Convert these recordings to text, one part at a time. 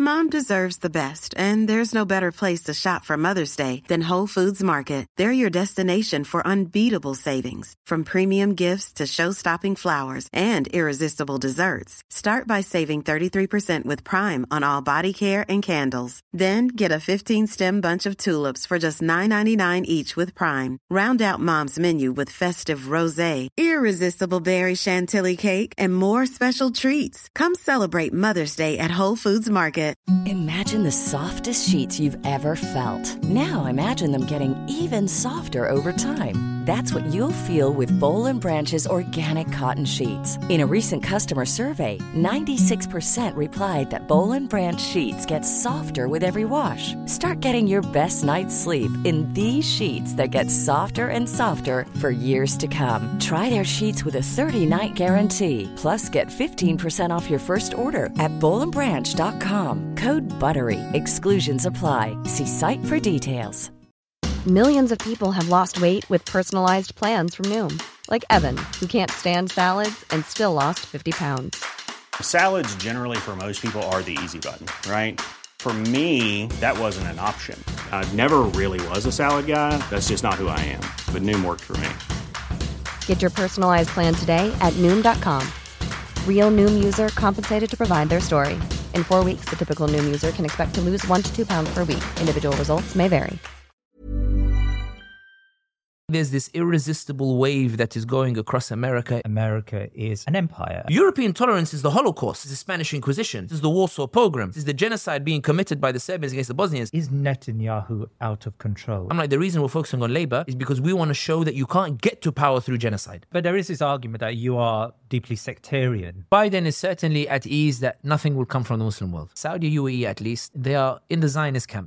Mom deserves the best, and there's no better place to shop for Mother's Day than Whole Foods Market. They're your destination for unbeatable savings, from premium gifts to show-stopping flowers and irresistible desserts. Start by saving 33% with Prime on all body care and candles. Then get a 15-stem bunch of tulips for just $9.99 each with Prime. Round out Mom's menu with festive rosé, irresistible berry chantilly cake, and more special treats. Come celebrate Mother's Day at Whole Foods Market. Imagine the softest sheets you've ever felt. Now imagine them getting even softer over time. That's what you'll feel with Boll & Branch's organic cotton sheets. In a recent customer survey, 96% replied that Boll & Branch sheets get softer with every wash. Start getting your best night's sleep in these sheets that get softer and softer for years to come. Try their sheets with a 30-night guarantee. Plus, get 15% off your first order at bollandbranch.com. Code BUTTERY. Exclusions apply. See site for details. Millions of people have lost weight with personalized plans from Noom. Like Evan, who can't stand salads and still lost 50 pounds. Salads generally for most people are the easy button, right? For me, that wasn't an option. I never really was a salad guy. That's just not who I am. But Noom worked for me. Get your personalized plan today at Noom.com. Real Noom user compensated to provide their story. In 4 weeks, the typical Noom user can expect to lose 1 to 2 pounds per week. Individual results may vary. There's this irresistible wave that is going across America. America is an empire. European tolerance is the Holocaust, is the Spanish Inquisition, is the Warsaw Pogrom, is the genocide being committed by the Serbians against the Bosnians. Is Netanyahu out of control? I'm like, the reason we're focusing on Labour is because we want to show that you can't get to power through genocide. But there is this argument that you are deeply sectarian. Biden is certainly at ease that nothing will come from the Muslim world. Saudi UAE, at least, they are in the Zionist camp.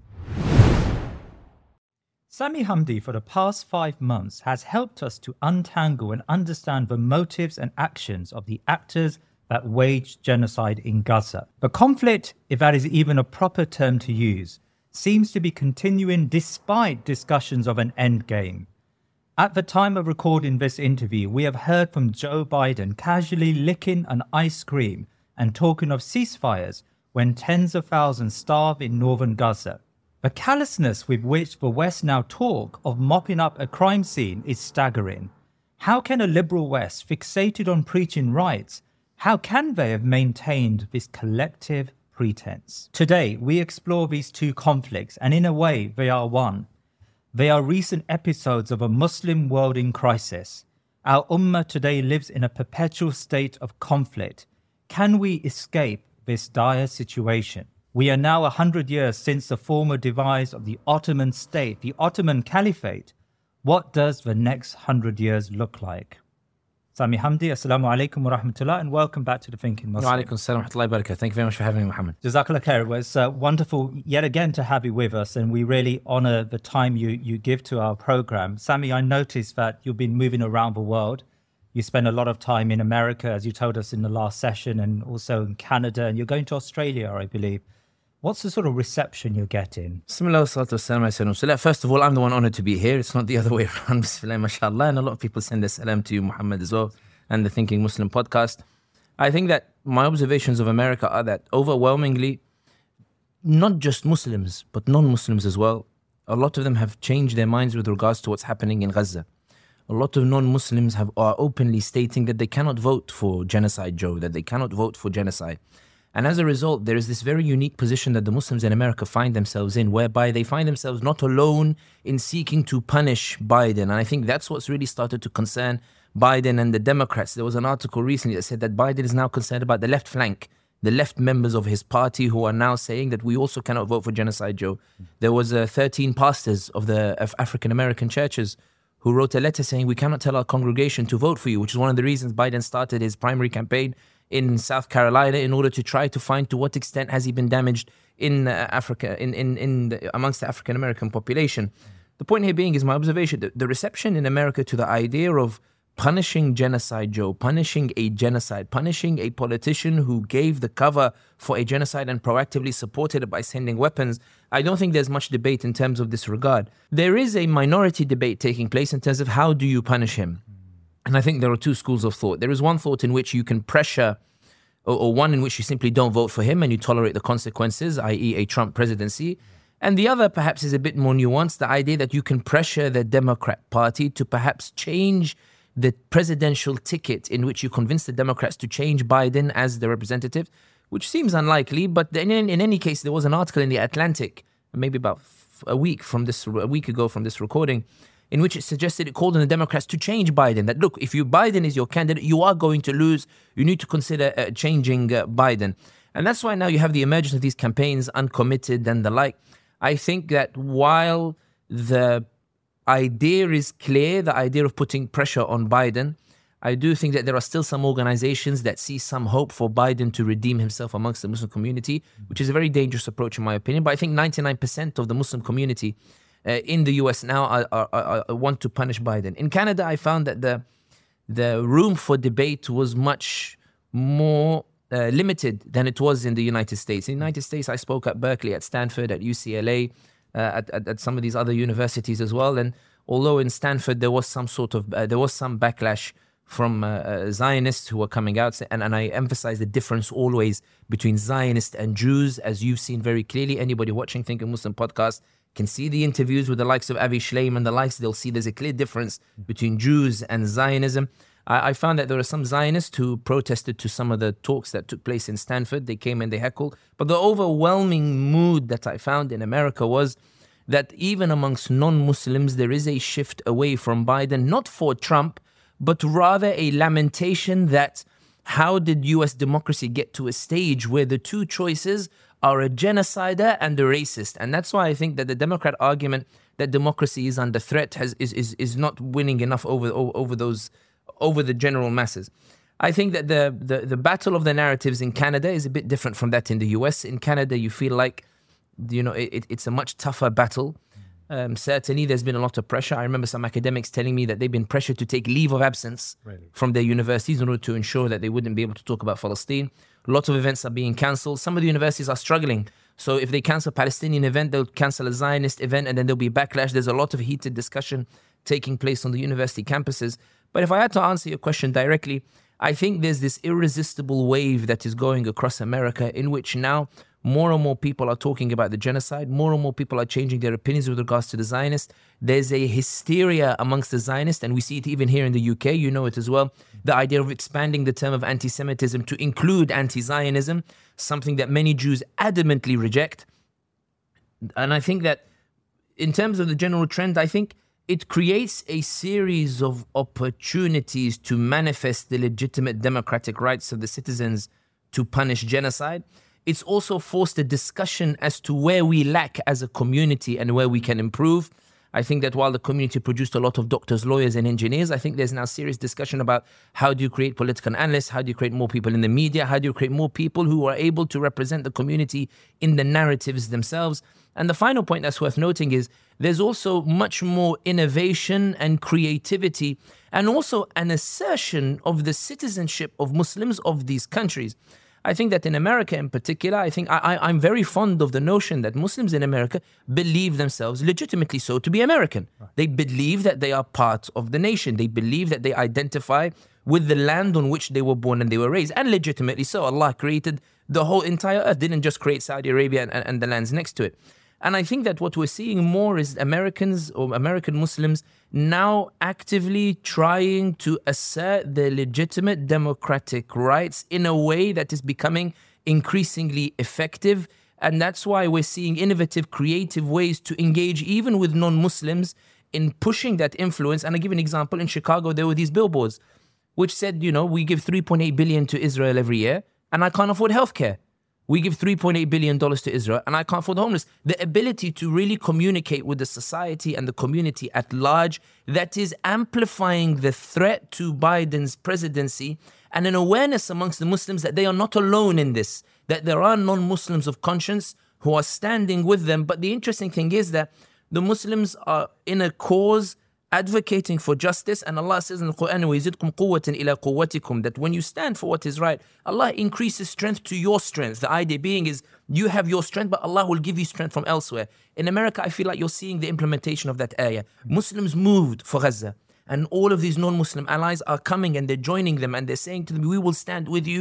Sami Hamdi, for the past 5 months, has helped us to untangle and understand the motives and actions of the actors that waged genocide in Gaza. The conflict, if that is even a proper term to use, seems to be continuing despite discussions of an endgame. At the time of recording this interview, we have heard from Joe Biden casually licking an ice cream and talking of ceasefires when tens of thousands starve in northern Gaza. The callousness with which the West now talk of mopping up a crime scene is staggering. How can a liberal West fixated on preaching rights, how can they have maintained this collective pretense? Today, we explore these two conflicts, and in a way, they are one. They are recent episodes of a Muslim world in crisis. Our ummah today lives in a perpetual state of conflict. Can we escape this dire situation? We are now 100 years since the former demise of the Ottoman state, the Ottoman Caliphate. What does the next 100 years look like? Sami Hamdi, assalamu alaikum wa rahmatullah, and welcome back to The Thinking Muslim. Wa alaikum assalam wa rahmatullahi wa barakatuh. Thank you very much for having me, Muhammad. Jazakallah khair. It was wonderful yet again to have you with us, and we really honor the time you give to our program. Sami, I noticed that you've been moving around the world. You spend a lot of time in America, as you told us in the last session, and also in Canada, and you're going to Australia, I believe. What's the sort of reception you're getting? Bismillah, salatu wassalam, salam. First of all, I'm the one honored to be here. It's not the other way around. Bismillah, mashallah. And a lot of people send a salam to you, Muhammad, as well, and the Thinking Muslim podcast. I think that my observations of America are that overwhelmingly, not just Muslims, but non-Muslims as well, a lot of them have changed their minds with regards to what's happening in Gaza. A lot of non-Muslims are openly stating that they cannot vote for genocide, Joe, that they cannot vote for genocide. And as a result, there is this very unique position that the Muslims in America find themselves in, whereby they find themselves not alone in seeking to punish Biden. And I think that's what's really started to concern Biden and the Democrats. There was an article recently that said that Biden is now concerned about the left flank, the left members of his party who are now saying that we also cannot vote for genocide, Joe. There was 13 pastors of African-American churches who wrote a letter saying we cannot tell our congregation to vote for you, which is one of the reasons Biden started his primary campaign in South Carolina in order to try to find to what extent has he been damaged in Africa, amongst the African-American population. The point here being is my observation, the reception in America to the idea of punishing genocide, Joe, punishing a genocide, punishing a politician who gave the cover for a genocide and proactively supported it by sending weapons, I don't think there's much debate in terms of this regard. There is a minority debate taking place in terms of how do you punish him? And I think there are two schools of thought. There is one thought in which you can pressure or one in which you simply don't vote for him and you tolerate the consequences, i.e. a Trump presidency. And the other perhaps is a bit more nuanced, the idea that you can pressure the Democrat Party to perhaps change the presidential ticket in which you convince the Democrats to change Biden as the representative, which seems unlikely. But in any case, there was an article in The Atlantic, maybe about a week ago from this recording, in which it suggested, it called on the Democrats to change Biden. That, look, if Biden is your candidate, you are going to lose. You need to consider changing Biden. And that's why now you have the emergence of these campaigns, Uncommitted and the like. I think that while the idea is clear, the idea of putting pressure on Biden, I do think that there are still some organizations that see some hope for Biden to redeem himself amongst the Muslim community, which is a very dangerous approach in my opinion. But I think 99% of the Muslim community in the US now want to punish Biden. In Canada, I found that the room for debate was much more limited than it was in the United States. In the United States, I spoke at Berkeley, at Stanford, at UCLA, at some of these other universities as well. And although in Stanford there was some backlash from Zionists who were coming out, and I emphasize the difference always between Zionists and Jews, as you've seen very clearly. Anybody watching Think a Muslim podcast can see the interviews with the likes of Avi Shleim and the likes. They'll see there's a clear difference between Jews and Zionism. I found that there were some Zionists who protested to some of the talks that took place in Stanford. They came and they heckled. But the overwhelming mood that I found in America was that even amongst non-Muslims, there is a shift away from Biden, not for Trump, but rather a lamentation that how did US democracy get to a stage where the two choices are a genocider and a racist? And that's why I think that the Democrat argument that democracy is under threat is not winning enough over the general masses. I think that the battle of the narratives in Canada is a bit different from that in the US. In Canada, you feel like, it's a much tougher battle. Certainly, there's been a lot of pressure. I remember some academics telling me that they've been pressured to take leave of absence from their universities in order to ensure that they wouldn't be able to talk about Palestine. Lots of events are being cancelled. Some of the universities are struggling. So if they cancel a Palestinian event, they'll cancel a Zionist event, and then there'll be backlash. There's a lot of heated discussion taking place on the university campuses. But if I had to answer your question directly, I think there's this irresistible wave that is going across America in which now more and more people are talking about the genocide. More and more people are changing their opinions with regards to the Zionists. There's a hysteria amongst the Zionists, and we see it even here in the UK. You know it as well. The idea of expanding the term of anti-Semitism to include anti-Zionism, something that many Jews adamantly reject. And I think that in terms of the general trend, I think it creates a series of opportunities to manifest the legitimate democratic rights of the citizens to punish genocide. It's also forced a discussion as to where we lack as a community and where we can improve. I think that while the community produced a lot of doctors, lawyers, and engineers, I think there's now serious discussion about how do you create political analysts, how do you create more people in the media, how do you create more people who are able to represent the community in the narratives themselves. And the final point that's worth noting is there's also much more innovation and creativity and also an assertion of the citizenship of Muslims of these countries. I think that in America in particular, I'm very fond of the notion that Muslims in America believe themselves, legitimately so, to be American. Right. They believe that they are part of the nation. They believe that they identify with the land on which they were born and they were raised. And legitimately so. Allah created the whole entire earth, didn't just create Saudi Arabia and the lands next to it. And I think that what we're seeing more is Americans or American Muslims now actively trying to assert their legitimate democratic rights in a way that is becoming increasingly effective. And that's why we're seeing innovative, creative ways to engage even with non-Muslims in pushing that influence. And I give an example. In Chicago, there were these billboards which said, we give $3.8 billion to Israel every year and I can't afford healthcare. We give $3.8 billion to Israel and I can't afford the homeless. The ability to really communicate with the society and the community at large that is amplifying the threat to Biden's presidency and an awareness amongst the Muslims that they are not alone in this, that there are non-Muslims of conscience who are standing with them. But the interesting thing is that the Muslims are in a cause advocating for justice, and Allah says in the Quran, وَيَزِدْكُمْ قُوَّةً إِلَىٰ قُوَّتِكُمْ, that when you stand for what is right, Allah increases strength to your strength. The idea being is you have your strength, but Allah will give you strength from elsewhere. In America, I feel like you're seeing the implementation of that ayah. Muslims moved for Gaza, and all of these non-Muslim allies are coming and they're joining them and they're saying to them, we will stand with you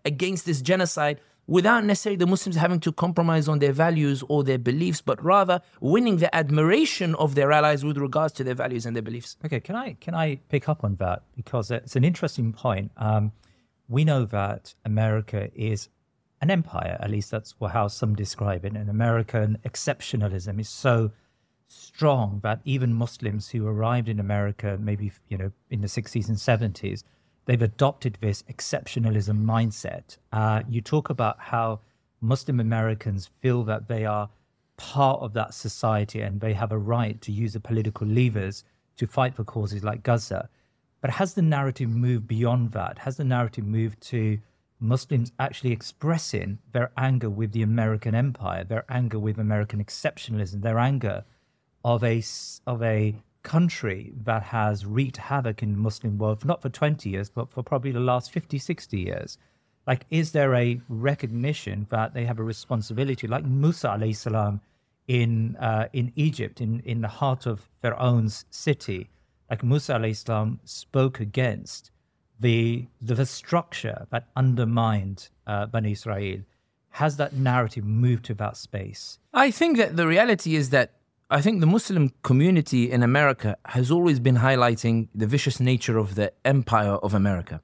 against this genocide without necessarily the Muslims having to compromise on their values or their beliefs, but rather winning the admiration of their allies with regards to their values and their beliefs. Okay, can I pick up on that? Because it's an interesting point. We know that America is an empire, at least that's how some describe it. And American exceptionalism is so strong that even Muslims who arrived in America maybe, in the 60s and 70s, they've adopted this exceptionalism mindset. You talk about how Muslim Americans feel that they are part of that society and they have a right to use the political levers to fight for causes like Gaza. But has the narrative moved beyond that? Has the narrative moved to Muslims actually expressing their anger with the American empire, their anger with American exceptionalism, their anger of a country that has wreaked havoc in the Muslim world, not for 20 years, but for probably the last 50, 60 years? Like, is there a recognition that they have a responsibility, like Musa alayhi salam in Egypt, in the heart of Pharaoh's city? Like Musa alayhi salam spoke against the structure that undermined Bani Israel. Has that narrative moved to that space? I think that the reality is that I think the Muslim community in America has always been highlighting the vicious nature of the empire of America.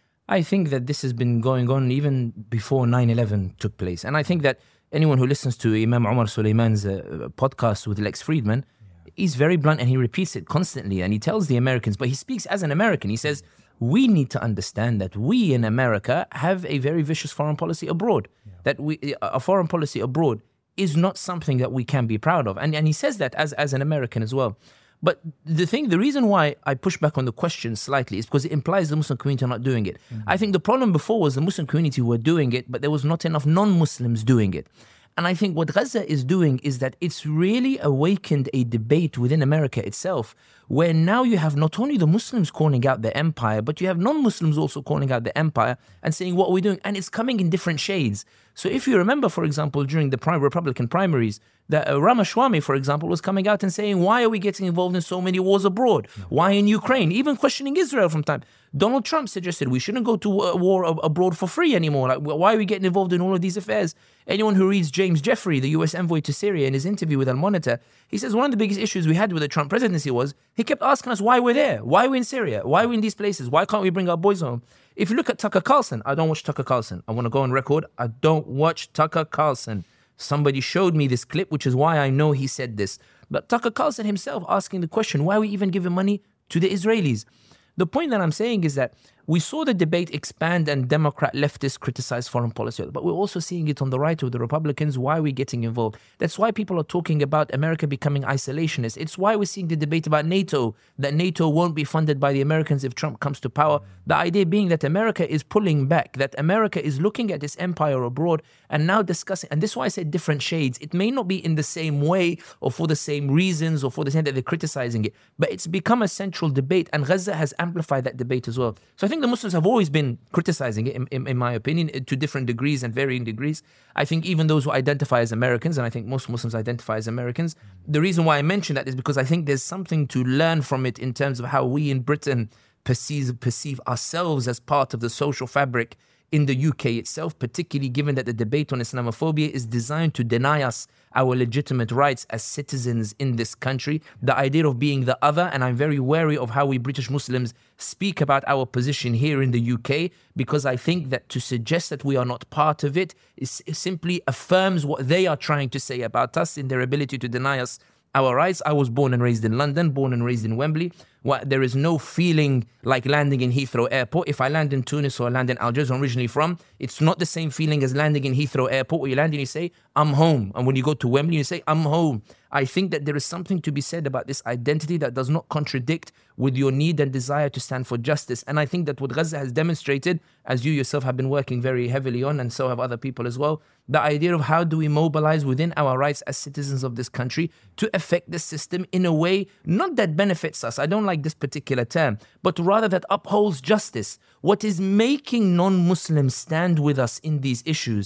I think that this has been going on even before 9/11 took place. And I think that anyone who listens to Imam Omar Suleiman's podcast with Lex Friedman, he's very blunt and he repeats it constantly. And he tells the Americans, but he speaks as an American. He says, we need to understand that we in America have a very vicious foreign policy abroad. Yeah. That a foreign policy abroad is not something that we can be proud of. And he says that as an American as well. But the reason why I push back on the question slightly is because it implies the Muslim community are not doing it. Mm-hmm. I think the problem before was the Muslim community were doing it, but there was not enough non-Muslims doing it. And I think what Gaza is doing is that it's really awakened a debate within America itself, where now you have not only the Muslims calling out the empire, but you have non-Muslims also calling out the empire and saying, what are we doing? And it's coming in different shades. So if you remember, for example, during the Republican primaries, that Ramaswamy, for example, was coming out and saying, why are we getting involved in so many wars abroad? Why in Ukraine? Even questioning Israel from time. Donald Trump suggested we shouldn't go to war abroad for free anymore. Like, why are we getting involved in all of these affairs? Anyone who reads James Jeffrey, the US envoy to Syria, in his interview with Al Monitor, he says one of the biggest issues we had with the Trump presidency was he kept asking us why we're there, why we're in Syria, why we're in these places, why can't we bring our boys home? If you look at Tucker Carlson, I don't watch Tucker Carlson. I want to go on record, I don't watch Tucker Carlson. Somebody showed me this clip, which is why I know he said this. But Tucker Carlson himself asking the question, why are we even giving money to the Israelis? The point that I'm saying is that we saw the debate expand and Democrat leftists criticize foreign policy, but we're also seeing it on the right with the Republicans. Why are we getting involved? That's why people are talking about America becoming isolationist. It's why we're seeing the debate about NATO, that NATO won't be funded by the Americans if Trump comes to power. The idea being that America is pulling back, that America is looking at this empire abroad and now discussing, and this is why I said different shades. It may not be in the same way or for the same reasons or for the same that they're criticizing it, but it's become a central debate, and Gaza has amplified that debate as well. So I think the Muslims have always been criticizing it, in my opinion, to different degrees and varying degrees. I think even those who identify as Americans, and I think most Muslims identify as Americans, the reason why I mention that is because I think there's something to learn from it in terms of how we in Britain perceive ourselves as part of the social fabric in the UK itself, particularly given that the debate on Islamophobia is designed to deny us our legitimate rights as citizens in this country, the idea of being the other. And I'm very wary of how we British Muslims speak about our position here in the UK, because I think that to suggest that we are not part of it simply affirms what they are trying to say about us in their ability to deny us our rights. I was born and raised in London, born and raised in Wembley. There is no feeling like landing in Heathrow Airport. If I land in Tunis or land in Algiers, where I'm originally from, it's not the same feeling as landing in Heathrow Airport, where you land and you say, I'm home. And when you go to Wembley, you say, I'm home. I think that there is something to be said about this identity that does not contradict with your need and desire to stand for justice. And I think that what Gaza has demonstrated, as you yourself have been working very heavily on, and so have other people as well, the idea of how do we mobilize within our rights as citizens of this country to affect the system in a way, not that benefits us, I don't like this particular term, but rather that upholds justice. What is making non-Muslims stand with us in these issues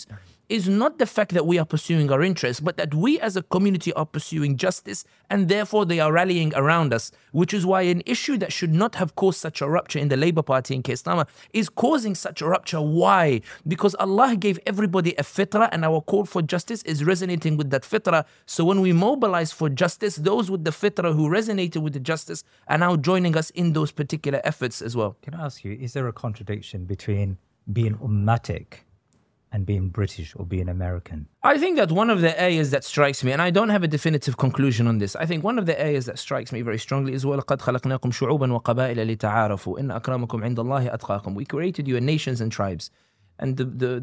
is not the fact that we are pursuing our interests, but that we as a community are pursuing justice, and therefore they are rallying around us, which is why an issue that should not have caused such a rupture in the Labour Party in Kestama is causing such a rupture. Why? Because Allah gave everybody a fitrah, and our call for justice is resonating with that fitrah. So when we mobilize for justice, those with the fitrah who resonated with the justice are now joining us in those particular efforts as well. Can I ask you, is there a contradiction between being ummatic and being British or being American? I think that one of the areas that strikes me, and I don't have a definitive conclusion on this, I think one of the areas that strikes me very strongly is وَلَقَدْ خَلَقْنَاكُمْ شُعُوبًا وَقَبَائِلَ لِتَعَارَفُوا إِنَّ أَكْرَمَكُمْ عِنْدَ اللَّهِ أَتْقَاكُمْ. We created you in nations and tribes, and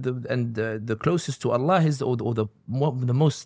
the closest to Allah is the most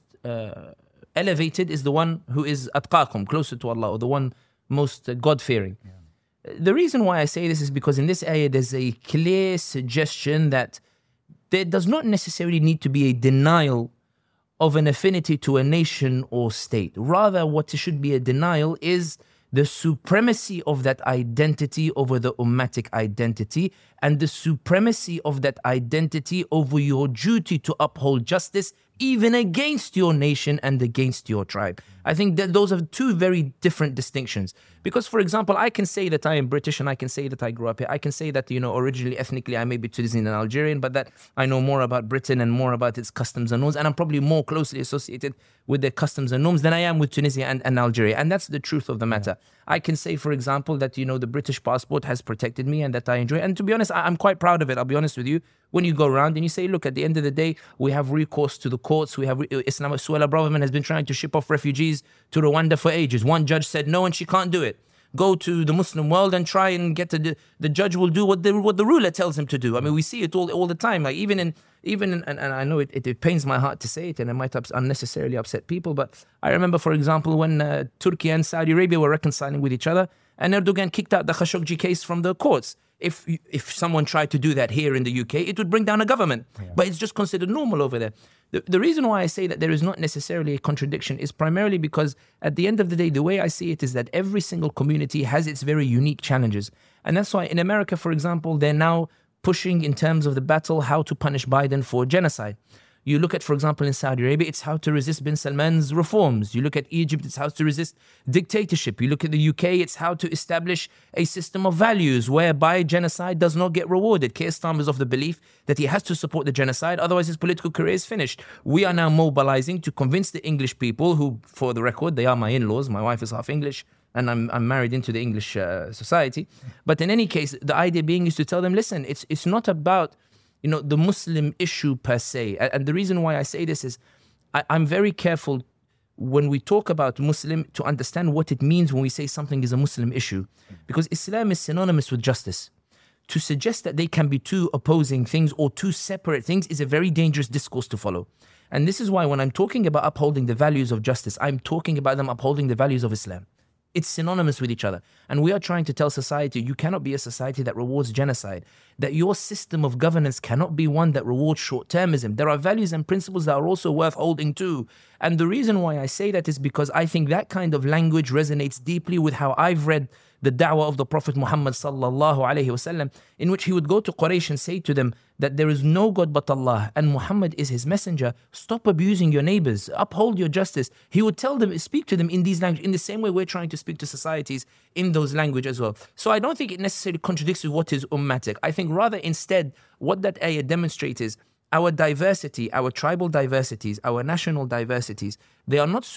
elevated is the one who is أتقاكم, closer to Allah, or the one most God-fearing. Yeah. The reason why I say this is because in this ayah there's a clear suggestion that there does not necessarily need to be a denial of an affinity to a nation or state. Rather, what should be a denial is the supremacy of that identity over the ummatic identity, and the supremacy of that identity over your duty to uphold justice even against your nation and against your tribe. I think that those are two very different distinctions. Because, for example, I can say that I am British and I can say that I grew up here. I can say that, originally, ethnically, I may be Tunisian and Algerian, but that I know more about Britain and more about its customs and norms, and I'm probably more closely associated with their customs and norms than I am with Tunisia and Algeria. And that's the truth of the matter. I can say, for example, that, the British passport has protected me and that I enjoy it. And to be honest, I'm quite proud of it. I'll be honest with you. When you go around and you say, look, at the end of the day, we have recourse to the courts. We have Islamic Suella government has been trying to ship off refugees to Rwanda for ages. One judge said no, and she can't do it. Go to the Muslim world and try and get to the judge will do what the ruler tells him to do. I mean, we see it all the time. Like even in and I know it pains my heart to say it, and it might unnecessarily upset people. But I remember, for example, when Turkey and Saudi Arabia were reconciling with each other, and Erdogan kicked out the Khashoggi case from the courts. If someone tried to do that here in the UK, it would bring down a government. Yeah. But it's just considered normal over there. The reason why I say that there is not necessarily a contradiction is primarily because at the end of the day, the way I see it is that every single community has its very unique challenges. And that's why in America, for example, they're now pushing in terms of the battle how to punish Biden for genocide. You look at, for example, in Saudi Arabia, it's how to resist bin Salman's reforms. You look at Egypt, it's how to resist dictatorship. You look at the UK, it's how to establish a system of values whereby genocide does not get rewarded. Keir Starmer is of the belief that he has to support the genocide, otherwise his political career is finished. We are now mobilizing to convince the English people who, for the record, they are my in-laws. My wife is half English, and I'm married into the English society. But in any case, the idea being is to tell them, listen, it's not about the Muslim issue per se. And the reason why I say this is I'm very careful when we talk about Muslim to understand what it means when we say something is a Muslim issue. Because Islam is synonymous with justice. To suggest that they can be two opposing things or two separate things is a very dangerous discourse to follow. And this is why when I'm talking about upholding the values of justice, I'm talking about them upholding the values of Islam. It's synonymous with each other. And we are trying to tell society, you cannot be a society that rewards genocide, that your system of governance cannot be one that rewards short-termism. There are values and principles that are also worth holding to. And the reason why I say that is because I think that kind of language resonates deeply with how I've read the da'wah of the Prophet Muhammad sallallahu alayhi wasallam, in which he would go to Quraysh and say to them that there is no God but Allah and Muhammad is his messenger. Stop abusing your neighbors, uphold your justice. He would tell them, speak to them in these languages, in the same way we're trying to speak to societies in those languages as well. So I don't think it necessarily contradicts with what is ummatic. I think rather instead what that ayah demonstrates is our diversity, our tribal diversities, our national diversities, they are not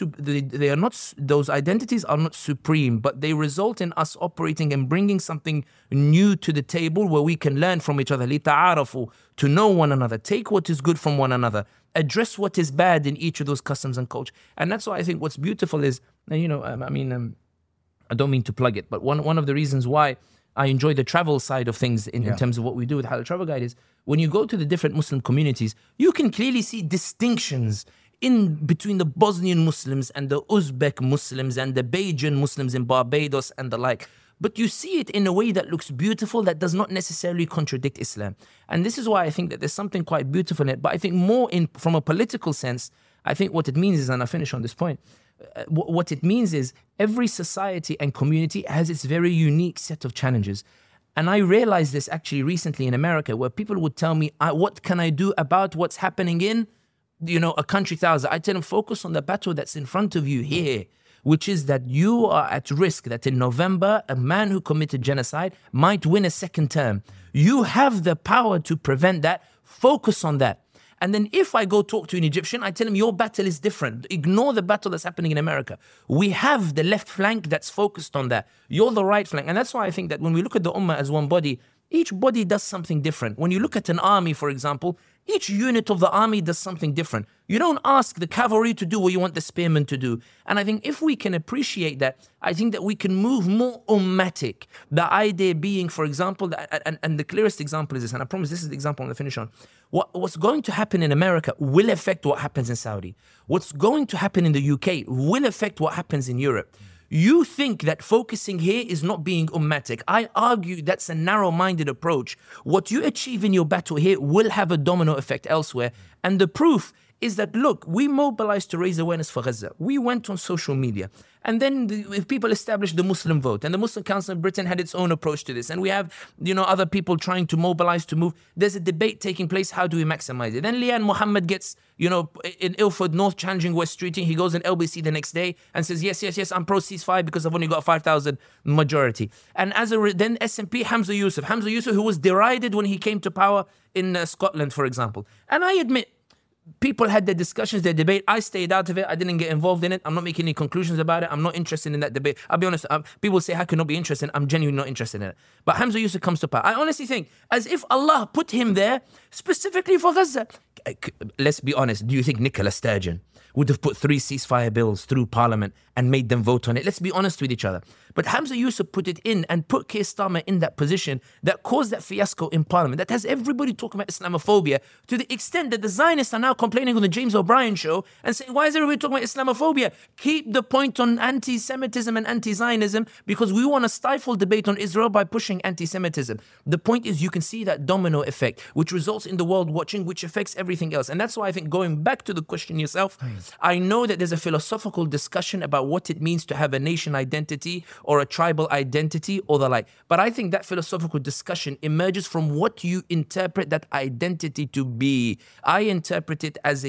those identities are not supreme, but they result in us operating and bringing something new to the table where we can learn from each other, لِتَعَارَفُوا, to know one another, take what is good from one another, address what is bad in each of those customs and culture. And that's why I think what's beautiful is, I don't mean to plug it, but one of the reasons why I enjoy the travel side of things in terms of what we do with Halal Travel Guide is when you go to the different Muslim communities, you can clearly see distinctions in between the Bosnian Muslims and the Uzbek Muslims and the Bajan Muslims in Barbados and the like. But you see it in a way that looks beautiful, that does not necessarily contradict Islam. And this is why I think that there's something quite beautiful in it. But I think more from a political sense, I think what it means is, and I finish on this point, what it means is every society and community has its very unique set of challenges. And I realized this actually recently in America, where people would tell me, what can I do about what's happening in, a country thousand? I tell them, focus on the battle that's in front of you here, which is that you are at risk that in November, a man who committed genocide might win a second term. You have the power to prevent that. Focus on that. And then if I go talk to an Egyptian, I tell him, your battle is different. Ignore the battle that's happening in America. We have the left flank that's focused on that. You're the right flank. And that's why I think that when we look at the Ummah as one body, each body does something different. When you look at an army, for example, each unit of the army does something different. You don't ask the cavalry to do what you want the spearmen to do. And I think if we can appreciate that, I think that we can move more ummatic. The idea being, for example, and the clearest example is this, and I promise this is the example I'm going to finish on. What's going to happen in America will affect what happens in Saudi. What's going to happen in the UK will affect what happens in Europe. You think that focusing here is not being ummatic. I argue that's a narrow-minded approach. What you achieve in your battle here will have a domino effect elsewhere. And the proof is that, look, we mobilized to raise awareness for Gaza. We went on social media. And then people established the Muslim vote. And the Muslim Council of Britain had its own approach to this. And we have, other people trying to mobilize to move. There's a debate taking place. How do we maximize it? Then Lian Mohammed gets, in Ilford North challenging West Streeting. He goes in LBC the next day and says, yes, I'm pro ceasefire because I've only got a 5,000 majority. And then SNP, Hamza Yusuf, who was derided when he came to power in Scotland, for example. And I admit, people had their discussions, their debate. I stayed out of it. I didn't get involved in it. I'm not making any conclusions about it. I'm not interested in that debate. I'll be honest. People say, how can I not be interested? I'm genuinely not interested in it. But Hamza Yusuf comes to power. I honestly think, as if Allah put him there specifically for Gaza. Let's be honest. Do you think Nicola Sturgeon would have put 3 ceasefire bills through Parliament and made them vote on it? Let's be honest with each other. But Hamza Yusuf put it in and put Keir Starmer in that position that caused that fiasco in Parliament, that has everybody talking about Islamophobia to the extent that the Zionists are now complaining on the James O'Brien show and saying, why is everybody talking about Islamophobia? Keep the point on anti-Semitism and anti-Zionism because we want to stifle debate on Israel by pushing anti-Semitism. The point is you can see that domino effect, which results in the world watching, which affects everything else. And that's why I think, going back to the question yourself, I know that there's a philosophical discussion about what it means to have a nation identity or a tribal identity or the like. But I think that philosophical discussion emerges from what you interpret that identity to be. I interpret it as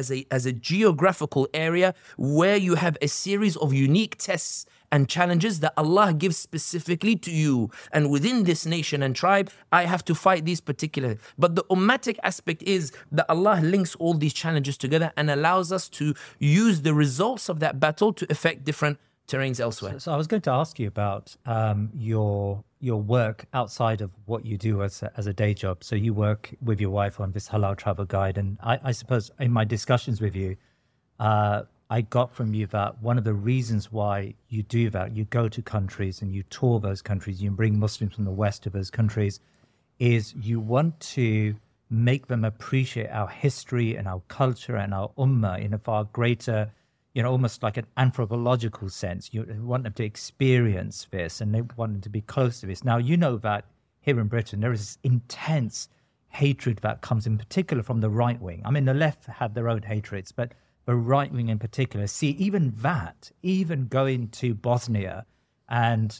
a geographical area where you have a series of unique tests and challenges that Allah gives specifically to you. And within this nation and tribe, I have to fight these particular. But the ummatic aspect is that Allah links all these challenges together and allows us to use the results of that battle to affect different terrains elsewhere. So I was going to ask you about your work outside of what you do as a day job. So you work with your wife on this halal travel guide. And I suppose in my discussions with you, I got from you that one of the reasons why you do that, you go to countries and you tour those countries, you bring Muslims from the West to those countries, is you want to make them appreciate our history and our culture and our ummah in a far greater, almost like an anthropological sense. You want them to experience this and they want them to be close to this. Now, you know that here in Britain, there is this intense hatred that comes in particular from the right wing. I mean, the left have their own hatreds, but the right wing in particular, see even going to Bosnia and,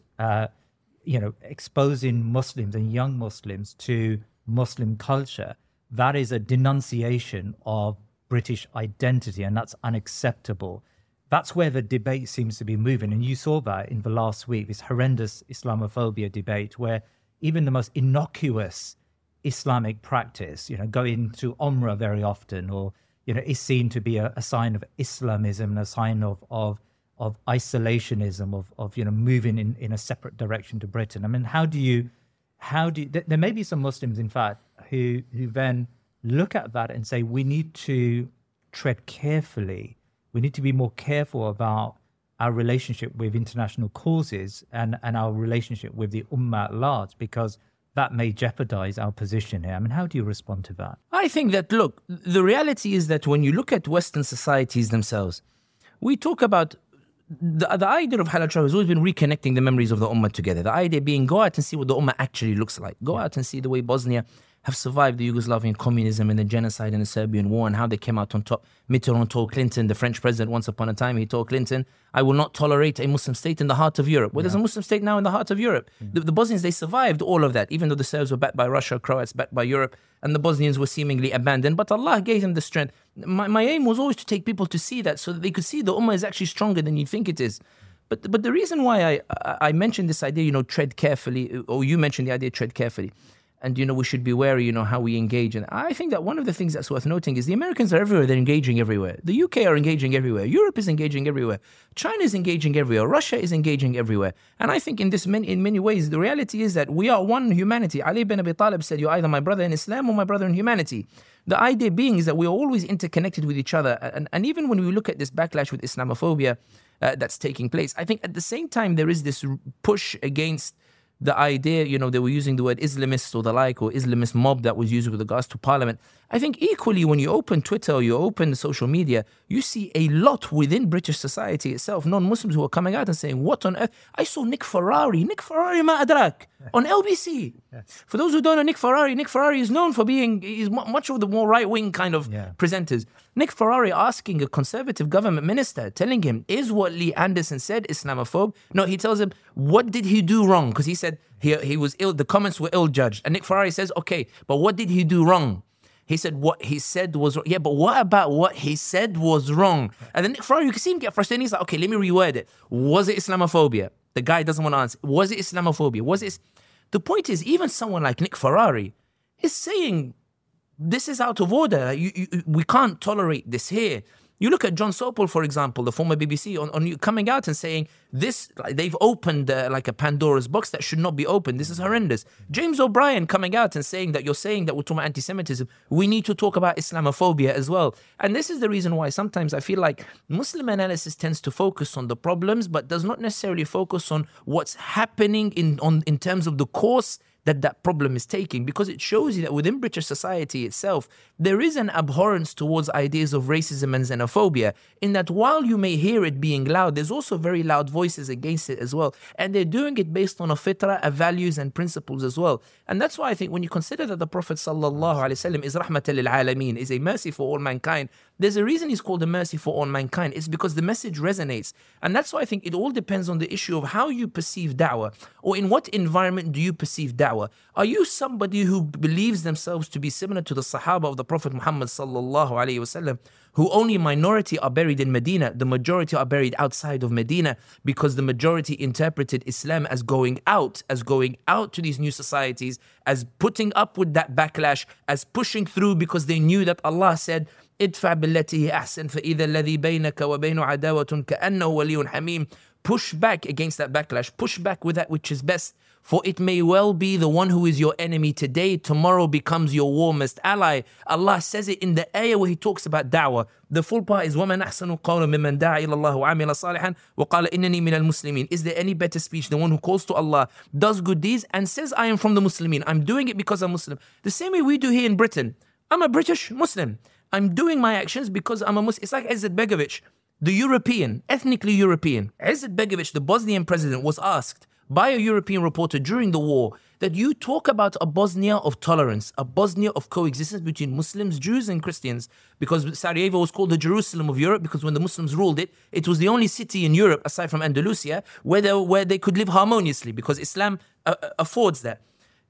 exposing Muslims and young Muslims to Muslim culture, that is a denunciation of British identity, and that's unacceptable. That's where the debate seems to be moving. And you saw that in the last week, this horrendous Islamophobia debate where even the most innocuous Islamic practice, going to Umrah very often or is seen to be a sign of Islamism, a sign of isolationism, of moving in a separate direction to Britain. I mean, how do you? There may be some Muslims, in fact, who then look at that and say, we need to tread carefully. We need to be more careful about our relationship with international causes and our relationship with the Ummah at large, because that may jeopardize our position here. I mean, how do you respond to that? I think that, look, the reality is that when you look at Western societies themselves, we talk about the idea of halal travel has always been reconnecting the memories of the Ummah together. The idea being, go out and see what the Ummah actually looks like. Go out and see the way Bosnia have survived the Yugoslavian communism and the genocide and the Serbian war and how they came out on top. Mitterrand told Clinton, the French president, once upon a time, he told Clinton, I will not tolerate a Muslim state in the heart of Europe. Well, there's a Muslim state now in the heart of Europe. The Bosnians, they survived all of that, even though the Serbs were backed by Russia, Croats backed by Europe, and the Bosnians were seemingly abandoned. But Allah gave them the strength. My aim was always to take people to see that so that they could see the Ummah is actually stronger than you think it is. But the reason why I mentioned this idea, tread carefully, or you mentioned the idea, tread carefully. And, we should be wary, how we engage. And I think that one of the things that's worth noting is the Americans are everywhere. They're engaging everywhere. The UK are engaging everywhere. Europe is engaging everywhere. China is engaging everywhere. Russia is engaging everywhere. And I think in many ways, the reality is that we are one humanity. Ali ibn Abi Talib said, you're either my brother in Islam or my brother in humanity. The idea being is that we are always interconnected with each other. And even when we look at this backlash with Islamophobia that's taking place, I think at the same time, there is this push against the idea, they were using the word Islamist or the like, or Islamist mob that was used with regards to parliament. I think equally when you open Twitter or you open social media, you see a lot within British society itself, non-Muslims who are coming out and saying, what on earth? I saw Nick Ferrari ma adrak, on LBC. Yes. For those who don't know Nick Ferrari is known for he's much of the more right-wing kind of presenters. Nick Ferrari asking a conservative government minister, telling him, is what Lee Anderson said Islamophobe? No, he tells him, what did he do wrong? Because he said he was ill, the comments were ill-judged. And Nick Ferrari says, okay, but what did he do wrong? He said what he said was wrong. Yeah, but what about what he said was wrong? And then Nick Ferrari, you can see him get frustrated. He's like, okay, let me reword it. Was it Islamophobia? The guy doesn't want to answer. Was it Islamophobia? The point is, even someone like Nick Ferrari is saying, this is out of order. We can't tolerate this here. You look at John Sopel, for example, the former BBC, on coming out and saying this, they've opened like a Pandora's box that should not be opened. This is horrendous. James O'Brien coming out and saying that you're saying that we're talking about anti-Semitism. We need to talk about Islamophobia as well. And this is the reason why sometimes I feel like Muslim analysis tends to focus on the problems, but does not necessarily focus on what's happening in terms of the course that problem is taking, because it shows you that within British society itself, there is an abhorrence towards ideas of racism and xenophobia, in that while you may hear it being loud, there's also very loud voices against it as well. And they're doing it based on a fitrah, a values and principles as well. And that's why I think when you consider that the Prophet ﷺ is rahmatan lil alameen, is a mercy for all mankind, there's a reason he's called a mercy for all mankind. It's because the message resonates. And that's why I think it all depends on the issue of how you perceive da'wah, or in what environment do you perceive da'wah. Are you somebody who believes themselves to be similar to the Sahaba of the Prophet Muhammad sallallahu alaihi wasallam, who only minority are buried in Medina, the majority are buried outside of Medina, because the majority interpreted Islam as going out to these new societies, as putting up with that backlash, as pushing through, because they knew that Allah said, idfa billati ahsan fa idha alladhi baynaka wa baynu adawatun ka'annahu waliyyun hamim. Push back against that backlash, push back with that which is best, for it may well be the one who is your enemy today, tomorrow becomes your warmest ally. Allah says it in the ayah where He talks about da'wah. The full part is وَمَنْ أَحْسَنُ قَوْلًا مِمَّنْ دَعَا إِلَى اللَّهِ وَعَمِلَ صَالِحًا وَقَالَ إِنَّنِي مِنَ الْمُسْلِمِينَ. Is there any better speech than one who calls to Allah, does good deeds, and says, I am from the Muslimin. I'm doing it because I'm Muslim. The same way we do here in Britain. I'm a British Muslim. I'm doing my actions because I'm a Muslim. It's like Izzat Begovic, the European, ethnically European. Izzat Begovic, the Bosnian president, was asked by a European reporter during the war that you talk about a Bosnia of tolerance, a Bosnia of coexistence between Muslims, Jews and Christians, because Sarajevo was called the Jerusalem of Europe, because when the Muslims ruled it, it was the only city in Europe, aside from Andalusia, where they could live harmoniously, because Islam affords that.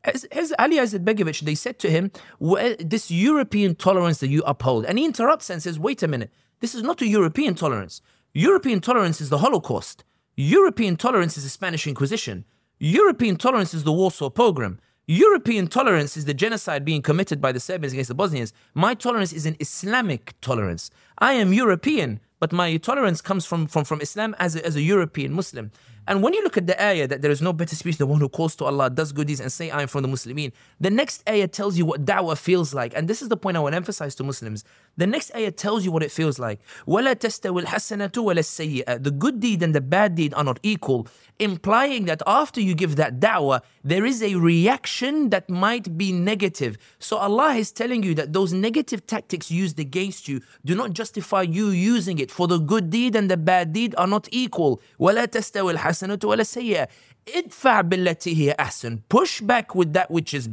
As Ali Izzat Begovic, they said to him, this European tolerance that you uphold, and he interrupts and says, wait a minute, this is not a European tolerance. European tolerance is the Holocaust. European tolerance is the Spanish Inquisition. European tolerance is the Warsaw Pogrom. European tolerance is the genocide being committed by the Serbians against the Bosnians. My tolerance is an Islamic tolerance. I am European, but my tolerance comes from Islam as a European Muslim. And when you look at the ayah that there is no better speech than one who calls to Allah, does good deeds, and say, I am from the Muslimin, the next ayah tells you what da'wah feels like. And this is the point I want to emphasize to Muslims. The next ayah tells you what it feels like. وَلَا تَسْتَوِ الْحَسَنَةُ وَلَا السَّيِّئَةُ. The good deed and the bad deed are not equal, implying that after you give that da'wah, there is a reaction that might be negative. So Allah is telling you that those negative tactics used against you do not justify you using it, for the good deed and the bad deed are not equal. وَلَا تَسْتَوِ الْحَسَنَةُ وَلَا السَّيِّئَةُ. idfa billati hiya ahsan. Push back with that which is best.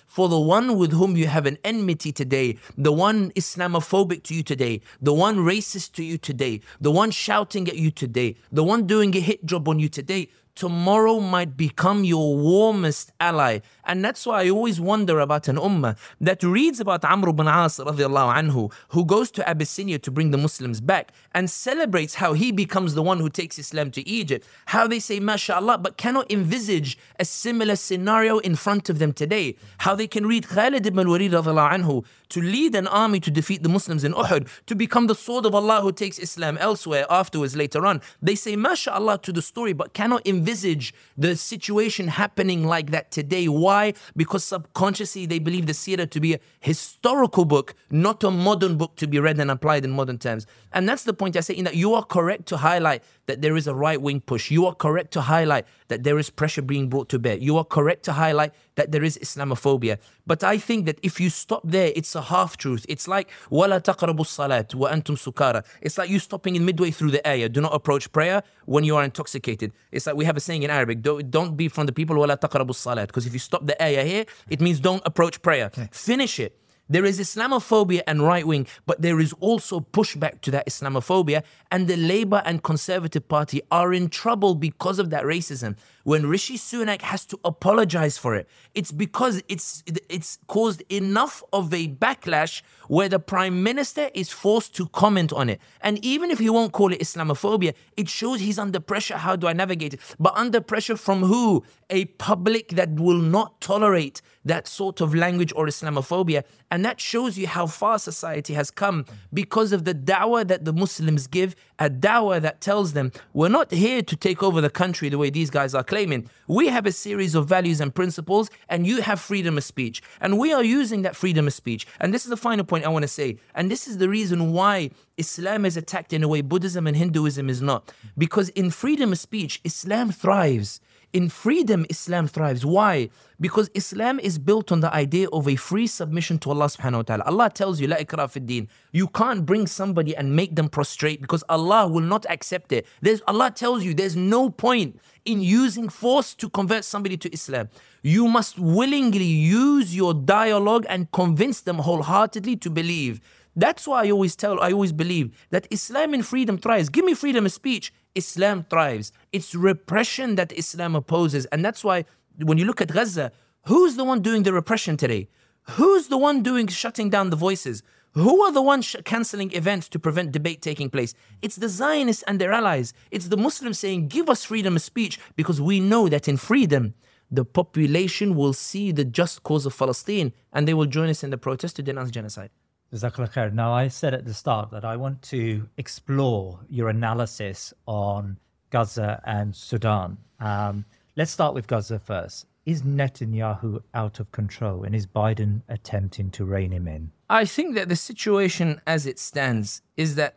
for the one with whom you have an enmity today, the one Islamophobic to you today, the one racist to you today, the one shouting at you today, the one doing a hit job on you today, tomorrow might become your warmest ally. And that's why I always wonder about an ummah that reads about Amr ibn As radiallahu anhu, who goes to Abyssinia to bring the Muslims back and celebrates how he becomes the one who takes Islam to Egypt, how they say mashallah, but cannot envisage a similar scenario in front of them today. How they can read Khalid ibn Walid radiallahu anhu to lead an army to defeat the Muslims in Uhud, to become the sword of Allah who takes Islam elsewhere afterwards later on. They say mashallah to the story, but cannot envisage the situation happening like that today. Why? Because subconsciously they believe the Seerah to be a historical book, not a modern book to be read and applied in modern terms. And that's the point I say, in that you are correct to highlight that there is a right-wing push. You are correct to highlight that there is pressure being brought to bear. You are correct to highlight that there is Islamophobia. But I think that if you stop there, it's a half-truth. It's like, وَلَا تَقْرَبُوا الصَّلَاةِ وَأَنْتُمْ سُكَارَى. It's like you stopping in midway through the ayah. Do not approach prayer when you are intoxicated. It's like we have a saying in Arabic, don't be from the people, وَلَا تَقْرَبُوا الصَّلَاةِ. Because if you stop the ayah here, it means don't approach prayer. Okay. Finish it. There is Islamophobia and right-wing, but there is also pushback to that Islamophobia, and the Labour and Conservative Party are in trouble because of that racism. When Rishi Sunak has to apologise for it, it's because it's caused enough of a backlash where the Prime Minister is forced to comment on it. And even if he won't call it Islamophobia, it shows he's under pressure. How do I navigate it? But under pressure from who? A public that will not tolerate that sort of language or Islamophobia. And that shows you how far society has come because of the da'wah that the Muslims give, a da'wah that tells them, we're not here to take over the country the way these guys are claiming. We have a series of values and principles, and you have freedom of speech. And we are using that freedom of speech. And this is the final point I want to say. And this is the reason why Islam is attacked in a way Buddhism and Hinduism is not. Because in freedom of speech, Islam thrives. In freedom, Islam thrives. Why? Because Islam is built on the idea of a free submission to Allah subhanahu wa ta'ala. Allah tells you, La ikrah fi din. You can't bring somebody and make them prostrate because Allah will not accept it. Allah tells you there's no point in using force to convert somebody to Islam. You must willingly use your dialogue and convince them wholeheartedly to believe. That's why I always believe that Islam in freedom thrives. Give me freedom of speech. Islam thrives. It's repression that Islam opposes. And that's why when you look at Gaza, who's the one doing the repression today? Who's the one shutting down the voices? Who are the ones cancelling events to prevent debate taking place? It's the Zionists and their allies. It's the Muslims saying, give us freedom of speech, because we know that in freedom, the population will see the just cause of Palestine and they will join us in the protest to denounce genocide. Jazakallah khair. Now, I said at the start that I want to explore your analysis on Gaza and Sudan. Let's start with Gaza first. Is Netanyahu out of control, and is Biden attempting to rein him in? I think that the situation as it stands is that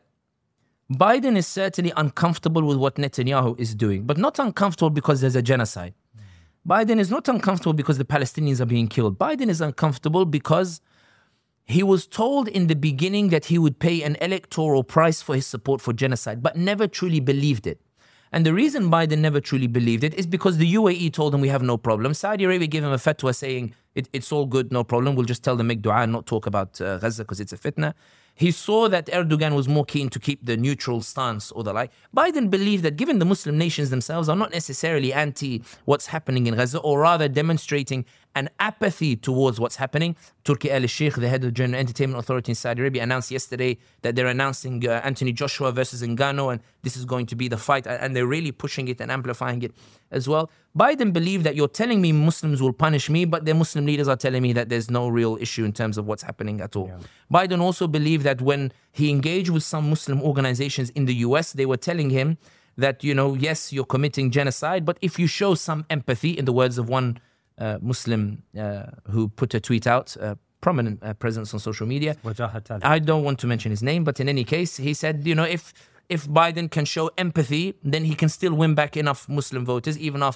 Biden is certainly uncomfortable with what Netanyahu is doing, but not uncomfortable because there's a genocide. Biden is not uncomfortable because the Palestinians are being killed. Biden is uncomfortable because he was told in the beginning that he would pay an electoral price for his support for genocide, but never truly believed it. And the reason Biden never truly believed it is because the UAE told him we have no problem. Saudi Arabia gave him a fatwa saying it's all good, no problem. We'll just tell them make dua and not talk about Gaza because it's a fitna. He saw that Erdogan was more keen to keep the neutral stance or the like. Biden believed that given the Muslim nations themselves are not necessarily anti what's happening in Gaza, or rather demonstrating an apathy towards what's happening. Turki al-Sheikh, the head of the General Entertainment Authority in Saudi Arabia, announced yesterday that they're announcing Anthony Joshua versus Ngannou, and this is going to be the fight, and they're really pushing it and amplifying it as well. Biden believed that you're telling me Muslims will punish me, but their Muslim leaders are telling me that there's no real issue in terms of what's happening at all. Yeah. Biden also believed that when he engaged with some Muslim organizations in the US, they were telling him that, yes, you're committing genocide, but if you show some empathy, in the words of one Muslim who put a tweet out, prominent presence on social media. I don't want to mention his name, but in any case, he said, if Biden can show empathy, then he can still win back enough Muslim voters, even after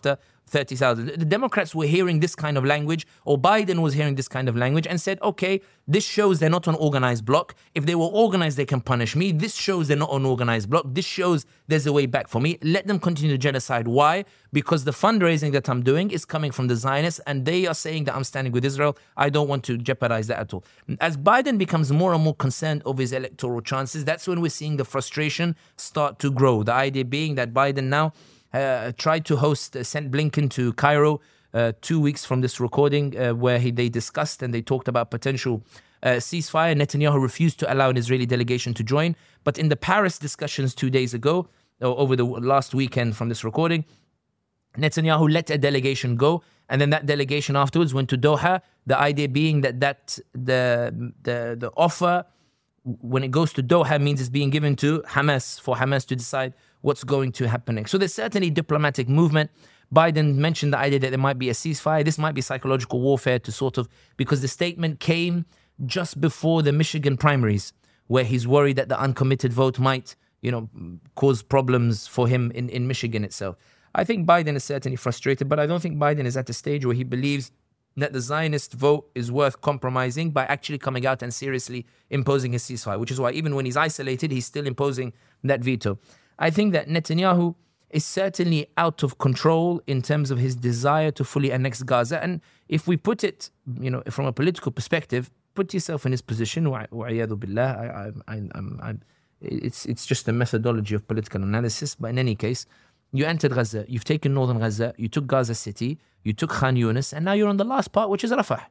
30,000. The Democrats were hearing this kind of language, or Biden was hearing this kind of language and said, okay, this shows they're not an organized bloc. If they were organized, they can punish me. This shows they're not an organized bloc. This shows there's a way back for me. Let them continue the genocide. Why? Because the fundraising that I'm doing is coming from the Zionists, and they are saying that I'm standing with Israel. I don't want to jeopardize that at all. As Biden becomes more and more concerned of his electoral chances, that's when we're seeing the frustration start to grow. The idea being that Biden now tried to sent Blinken to Cairo 2 weeks from this recording where they discussed and they talked about potential ceasefire. Netanyahu refused to allow an Israeli delegation to join. But in the Paris discussions 2 days ago, or over the last weekend from this recording, Netanyahu let a delegation go. And then that delegation afterwards went to Doha. The idea being that the offer, when it goes to Doha, means it's being given to Hamas, for Hamas to decide what's going to happen next. So there's certainly diplomatic movement. Biden mentioned the idea that there might be a ceasefire. This might be psychological warfare to sort of, because the statement came just before the Michigan primaries, where he's worried that the uncommitted vote might, cause problems for him in Michigan itself. I think Biden is certainly frustrated, but I don't think Biden is at a stage where he believes that the Zionist vote is worth compromising by actually coming out and seriously imposing a ceasefire, which is why even when he's isolated, he's still imposing that veto. I think that Netanyahu is certainly out of control in terms of his desire to fully annex Gaza. And if we put it, from a political perspective, put yourself in his position. Wa'iyadu billah. It's just a methodology of political analysis. But in any case, you entered Gaza, you've taken northern Gaza, you took Gaza City, you took Khan Yunis, and now you're on the last part, which is Rafah.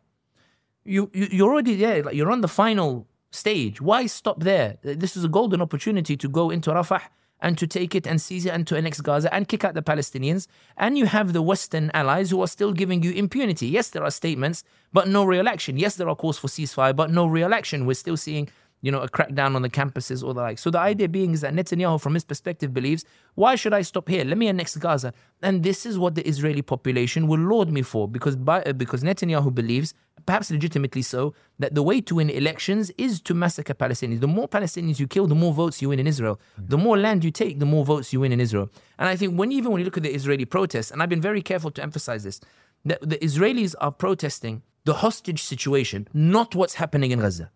You're already there. Like, you're on the final stage. Why stop there? This is a golden opportunity to go into Rafah and to take it and seize it and to annex Gaza and kick out the Palestinians. And you have the Western allies who are still giving you impunity. Yes, there are statements, but no real action. Yes, there are calls for ceasefire, but no real action. We're still seeing, a crackdown on the campuses or the like. So the idea being is that Netanyahu, from his perspective, believes, why should I stop here? Let me annex Gaza. And this is what the Israeli population will laud me for, because Netanyahu believes, perhaps legitimately so, that the way to win elections is to massacre Palestinians. The more Palestinians you kill, the more votes you win in Israel. The more land you take, the more votes you win in Israel. And I think when you look at the Israeli protests, and I've been very careful to emphasize this, that the Israelis are protesting the hostage situation, not what's happening in Gaza.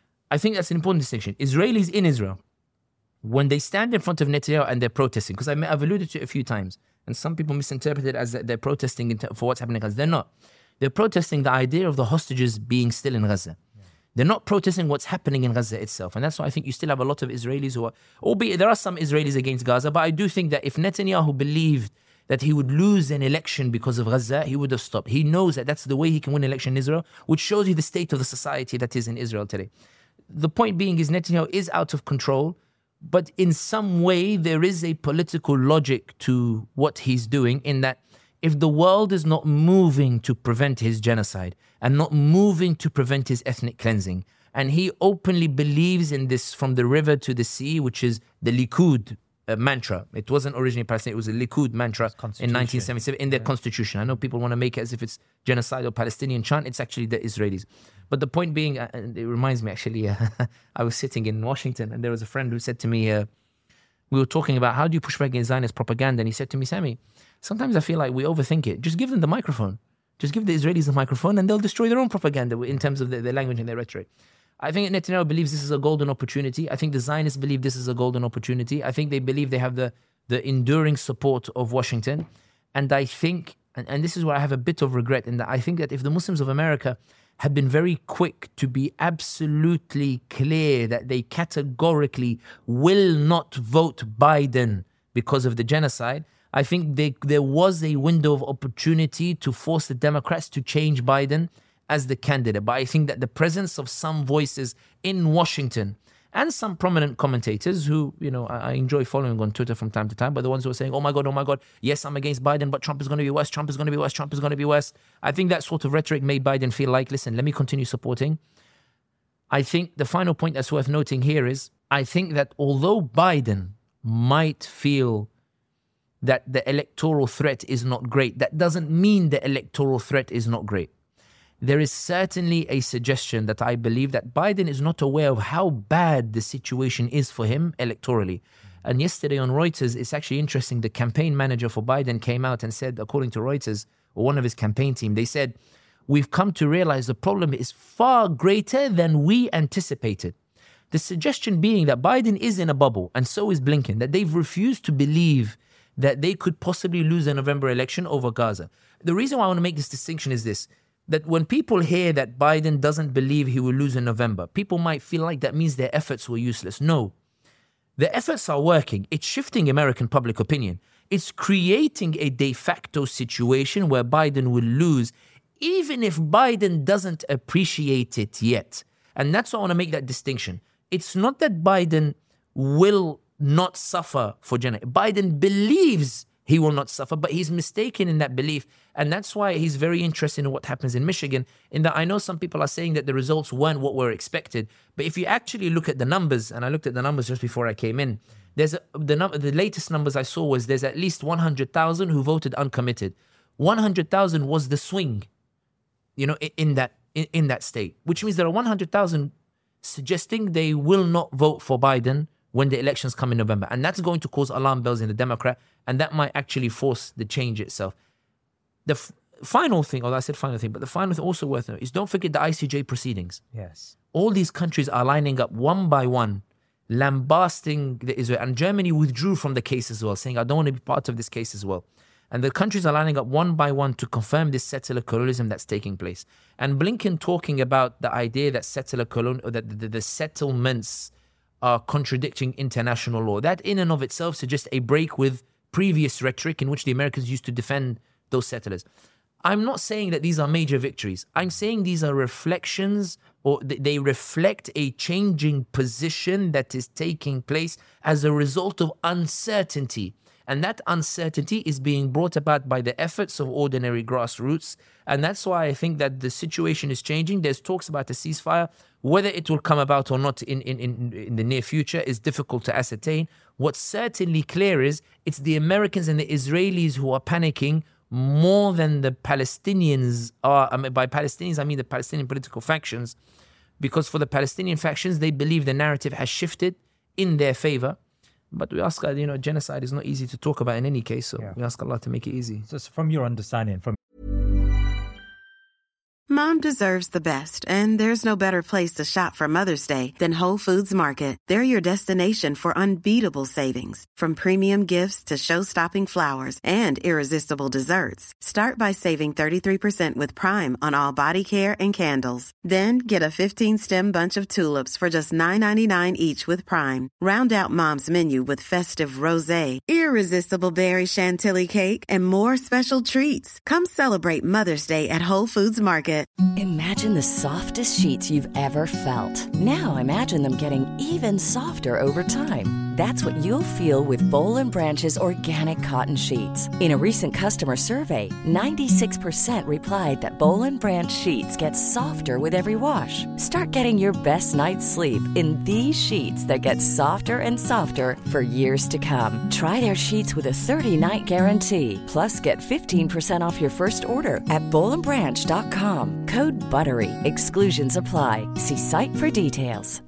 I think that's an important distinction. Israelis in Israel, when they stand in front of Netanyahu and they're protesting, because I've alluded to it a few times, and some people misinterpret it as that they're protesting for what's happening in Gaza. They're not. They're protesting the idea of the hostages being still in Gaza. Yeah. They're not protesting what's happening in Gaza itself. And that's why I think you still have a lot of Israelis who are, albeit there are some Israelis against Gaza, but I do think that if Netanyahu believed that he would lose an election because of Gaza, he would have stopped. He knows that that's the way he can win an election in Israel, which shows you the state of the society that is in Israel today. The point being is Netanyahu is out of control, but in some way there is a political logic to what he's doing, in that if the world is not moving to prevent his genocide and not moving to prevent his ethnic cleansing, and he openly believes in this from the river to the sea, which is the Likud mantra. It wasn't originally Palestinian, it was a Likud mantra in 1977 in their constitution. I know people want to make it as if it's genocidal Palestinian chant. It's actually the Israelis. But the point being, and it reminds me actually, I was sitting in Washington and there was a friend who said to me, we were talking about how do you push back against Zionist propaganda, and he said to me, Sammy, sometimes I feel like we overthink it. Just give them the microphone. Just give the Israelis the microphone and they'll destroy their own propaganda in terms of their language and their rhetoric. I think Netanyahu believes this is a golden opportunity. I think the Zionists believe this is a golden opportunity. I think they believe they have the enduring support of Washington. And I think, and this is where I have a bit of regret, in that I think that if the Muslims of America had been very quick to be absolutely clear that they categorically will not vote Biden because of the genocide, I think there was a window of opportunity to force the Democrats to change Biden as the candidate. But I think that the presence of some voices in Washington and some prominent commentators who, I enjoy following on Twitter from time to time, but the ones who are saying, oh my God, yes, I'm against Biden, but Trump is going to be worse, Trump is going to be worse, Trump is going to be worse. I think that sort of rhetoric made Biden feel like, listen, let me continue supporting. I think the final point that's worth noting here is, I think that although Biden might feel that the electoral threat is not great, that doesn't mean the electoral threat is not great. There is certainly a suggestion that I believe that Biden is not aware of how bad the situation is for him electorally. And yesterday on Reuters, it's actually interesting. The campaign manager for Biden came out and said, according to Reuters, or one of his campaign team, they said, we've come to realize the problem is far greater than we anticipated. The suggestion being that Biden is in a bubble, and so is Blinken, that they've refused to believe that they could possibly lose the November election over Gaza. The reason why I want to make this distinction is this, that when people hear that Biden doesn't believe he will lose in November, people might feel like that means their efforts were useless. No, the efforts are working. It's shifting American public opinion. It's creating a de facto situation where Biden will lose, even if Biden doesn't appreciate it yet. And that's why I want to make that distinction. It's not that Biden will not suffer for January. Biden believes he will not suffer, but he's mistaken in that belief. And that's why he's very interested in what happens in Michigan, in that I know some people are saying that the results weren't what were expected. But if you actually look at the numbers, and I looked at the numbers just before I came in, the latest numbers I saw was there's at least 100,000 who voted uncommitted. 100,000 was the swing, in that state, which means there are 100,000 suggesting they will not vote for Biden when the elections come in November. And that's going to cause alarm bells in the Democrat, and that might actually force the change itself. The final thing, although I said final thing, but the final thing also worth noting is don't forget the ICJ proceedings. Yes. All these countries are lining up one by one, lambasting the Israel. And Germany withdrew from the case as well, saying, I don't want to be part of this case as well. And the countries are lining up one by one to confirm this settler colonialism that's taking place. And Blinken talking about the idea that the settlements are contradicting international law. That in and of itself suggests a break with previous rhetoric in which the Americans used to defend those settlers. I'm not saying that these are major victories. I'm saying these are reflections, or they reflect a changing position that is taking place as a result of uncertainty. And that uncertainty is being brought about by the efforts of ordinary grassroots. And that's why I think that the situation is changing. There's talks about a ceasefire. Whether it will come about or not in the near future is difficult to ascertain. What's certainly clear is it's the Americans and the Israelis who are panicking more than the Palestinians are. I mean, by Palestinians, I mean the Palestinian political factions. Because for the Palestinian factions, they believe the narrative has shifted in their favor. But we ask, genocide is not easy to talk about in any case. So we ask Allah to make it easy. So from your understanding, Mom deserves the best, and there's no better place to shop for Mother's Day than Whole Foods Market. They're your destination for unbeatable savings, from premium gifts to show-stopping flowers and irresistible desserts. Start by saving 33% with Prime on all body care and candles. Then get a 15-stem bunch of tulips for just $9.99 each with Prime. Round out Mom's menu with festive rosé, irresistible berry chantilly cake, and more special treats. Come celebrate Mother's Day at Whole Foods Market. Imagine the softest sheets you've ever felt. Now imagine them getting even softer over time. That's what you'll feel with Boll & Branch's organic cotton sheets. In a recent customer survey, 96% replied that Boll & Branch sheets get softer with every wash. Start getting your best night's sleep in these sheets that get softer and softer for years to come. Try their sheets with a 30-night guarantee. Plus, get 15% off your first order at bollandbranch.com. Code BUTTERY. Exclusions apply. See site for details.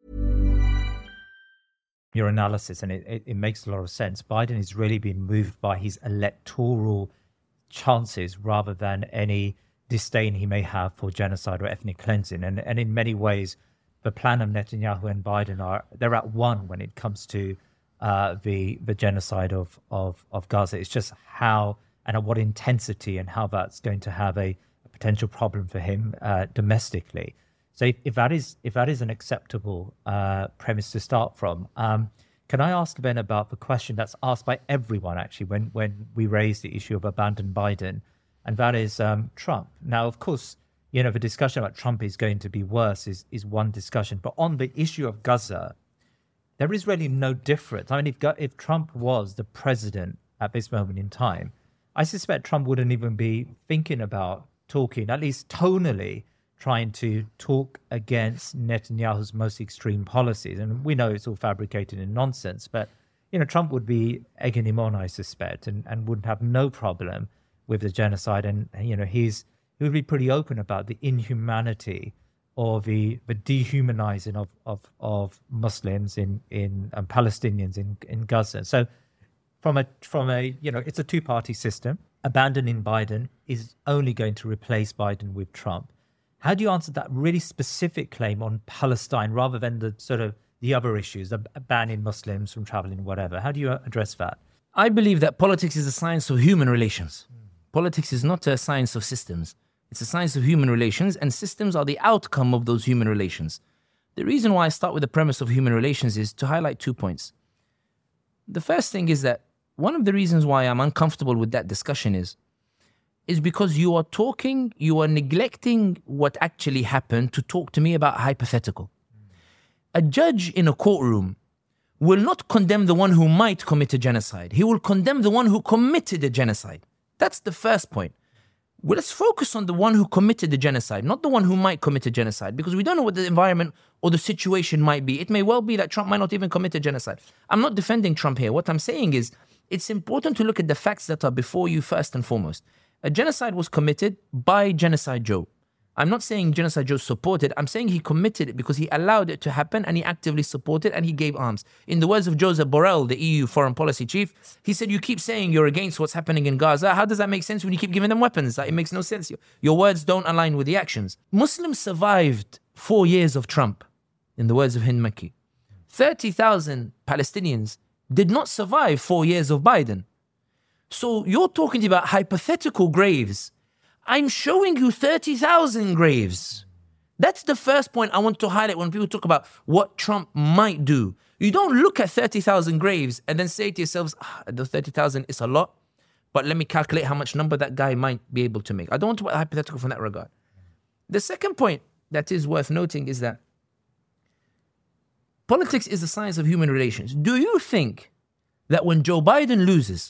Your analysis, and it makes a lot of sense. Biden is really being moved by his electoral chances rather than any disdain he may have for genocide or ethnic cleansing. And in many ways, the plan of Netanyahu and Biden they're at one when it comes to the genocide of Gaza. It's just how and at what intensity and how that's going to have a potential problem for him domestically. So if that is an acceptable premise to start from, can I ask Ben about the question that's asked by everyone actually when we raise the issue of abandoned Biden, and that is Trump. Now, of course, the discussion about Trump is going to be worse is one discussion, but on the issue of Gaza, there is really no difference. I mean, if Trump was the president at this moment in time, I suspect Trump wouldn't even be thinking about talking, at least tonally, trying to talk against Netanyahu's most extreme policies. And we know it's all fabricated and nonsense, but, Trump would be egging him on, I suspect, and would have no problem with the genocide. And, he would be pretty open about the inhumanity or the dehumanizing of Muslims in Palestinians in Gaza. So from a it's a two-party system. Abandoning Biden is only going to replace Biden with Trump. How do you answer that really specific claim on Palestine rather than the sort of the other issues, banning Muslims from traveling, whatever? How do you address that? I believe that politics is a science of human relations. Politics is not a science of systems. It's a science of human relations, and systems are the outcome of those human relations. The reason why I start with the premise of human relations is to highlight 2 points. The first thing is that one of the reasons why I'm uncomfortable with that discussion is because you are neglecting what actually happened to talk to me about hypothetical. A judge in a courtroom will not condemn the one who might commit a genocide. He will condemn the one who committed a genocide. That's the first point. Well, let's focus on the one who committed the genocide, not the one who might commit a genocide, because we don't know what the environment or the situation might be. It may well be that Trump might not even commit a genocide. I'm not defending Trump here. What I'm saying is it's important to look at the facts that are before you first and foremost. A genocide was committed by Genocide Joe. I'm not saying Genocide Joe supported. I'm saying he committed it because he allowed it to happen and he actively supported and he gave arms. In the words of Joseph Borrell, the EU foreign policy chief, he said, you keep saying you're against what's happening in Gaza. How does that make sense when you keep giving them weapons? It makes no sense. Your words don't align with the actions. Muslims survived 4 years of Trump, in the words of Hind Makki. 30,000 Palestinians did not survive 4 years of Biden. So you're talking about hypothetical graves. I'm showing you 30,000 graves. That's the first point I want to highlight when people talk about what Trump might do. You don't look at 30,000 graves and then say to yourselves, the 30,000 is a lot, but let me calculate how much number that guy might be able to make. I don't want to be hypothetical from that regard. The second point that is worth noting is that politics is the science of human relations. Do you think that when Joe Biden loses,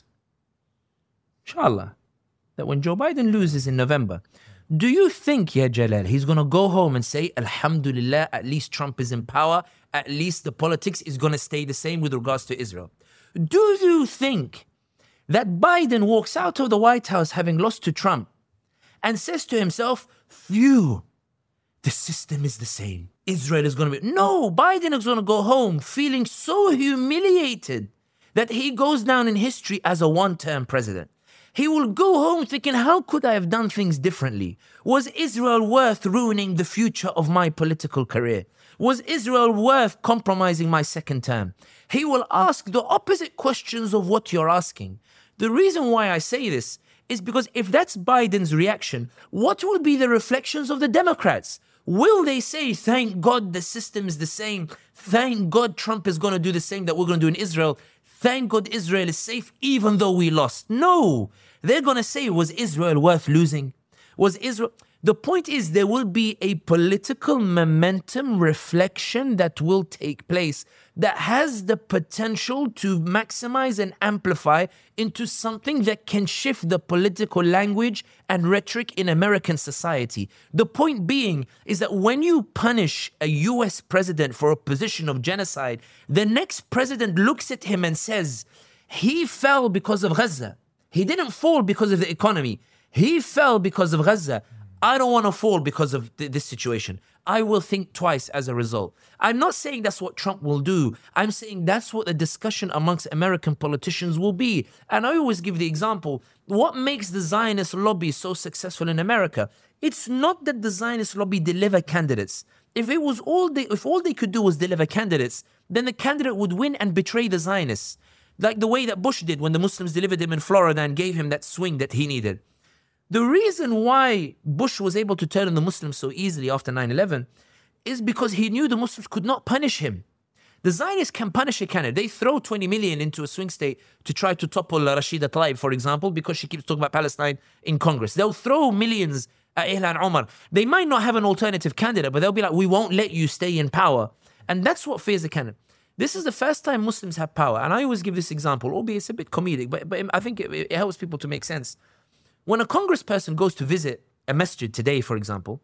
inshallah, that when Joe Biden loses in November, do you think, Ya Jalal, he's going to go home and say, Alhamdulillah, at least Trump is in power, at least the politics is going to stay the same with regards to Israel? Do you think that Biden walks out of the White House having lost to Trump and says to himself, phew, the system is the same. Israel is going to be... No, Biden is going to go home feeling so humiliated that he goes down in history as a one-term president. He will go home thinking, how could I have done things differently? Was Israel worth ruining the future of my political career? Was Israel worth compromising my second term? He will ask the opposite questions of what you're asking. The reason why I say this is because if that's Biden's reaction, what will be the reflections of the Democrats? Will they say, thank God the system is the same. Thank God Trump is going to do the same that we're going to do in Israel. Thank God Israel is safe even though we lost. No, they're going to say, was Israel worth losing? Was Israel... The point is there will be a political momentum reflection that will take place that has the potential to maximize and amplify into something that can shift the political language and rhetoric in American society. The point being is that when you punish a US president for a position of genocide, the next president looks at him and says, he fell because of Gaza. He didn't fall because of the economy. He fell because of Gaza. I don't want to fall because of this situation. I will think twice as a result. I'm not saying that's what Trump will do. I'm saying that's what the discussion amongst American politicians will be. And I always give the example, what makes the Zionist lobby so successful in America? It's not that the Zionist lobby deliver candidates. If all they could do was deliver candidates, then the candidate would win and betray the Zionists. Like the way that Bush did when the Muslims delivered him in Florida and gave him that swing that he needed. The reason why Bush was able to turn on the Muslims so easily after 9/11 is because he knew the Muslims could not punish him. The Zionists can punish a candidate. They throw 20 million into a swing state to try to topple Rashida Tlaib, for example, because she keeps talking about Palestine in Congress. They'll throw millions at Ilhan Omar. They might not have an alternative candidate, but they'll be like, we won't let you stay in power. And that's what fears the candidate. This is the first time Muslims have power. And I always give this example, albeit it's a bit comedic, but I think it helps people to make sense. When a congressperson goes to visit a masjid today, for example,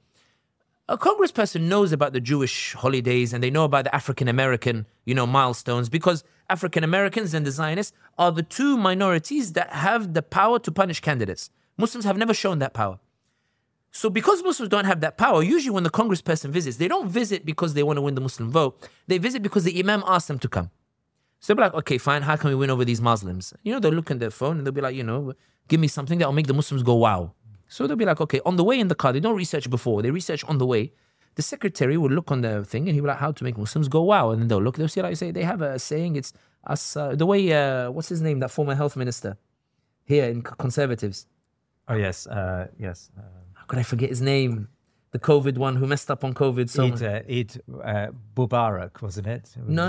a congressperson knows about the Jewish holidays and they know about the African-American, milestones, because African-Americans and the Zionists are the two minorities that have the power to punish candidates. Muslims have never shown that power. So because Muslims don't have that power, usually when the congressperson visits, they don't visit because they want to win the Muslim vote. They visit because the imam asked them to come. So they'll be like, okay, fine, how can we win over these Muslims? They'll look at their phone and they'll be like, give me something that will make the Muslims go, wow. So they'll be like, okay, on the way in the car, they don't research before, they research on the way. The secretary will look on the thing and he'll be like, how to make Muslims go, wow. And then they'll see, like I say, they have a saying, it's the way, what's his name, that former health minister here in Conservatives. Oh, yes. How could I forget his name? The COVID one who messed up on COVID. Eid Mubarak, wasn't it? No,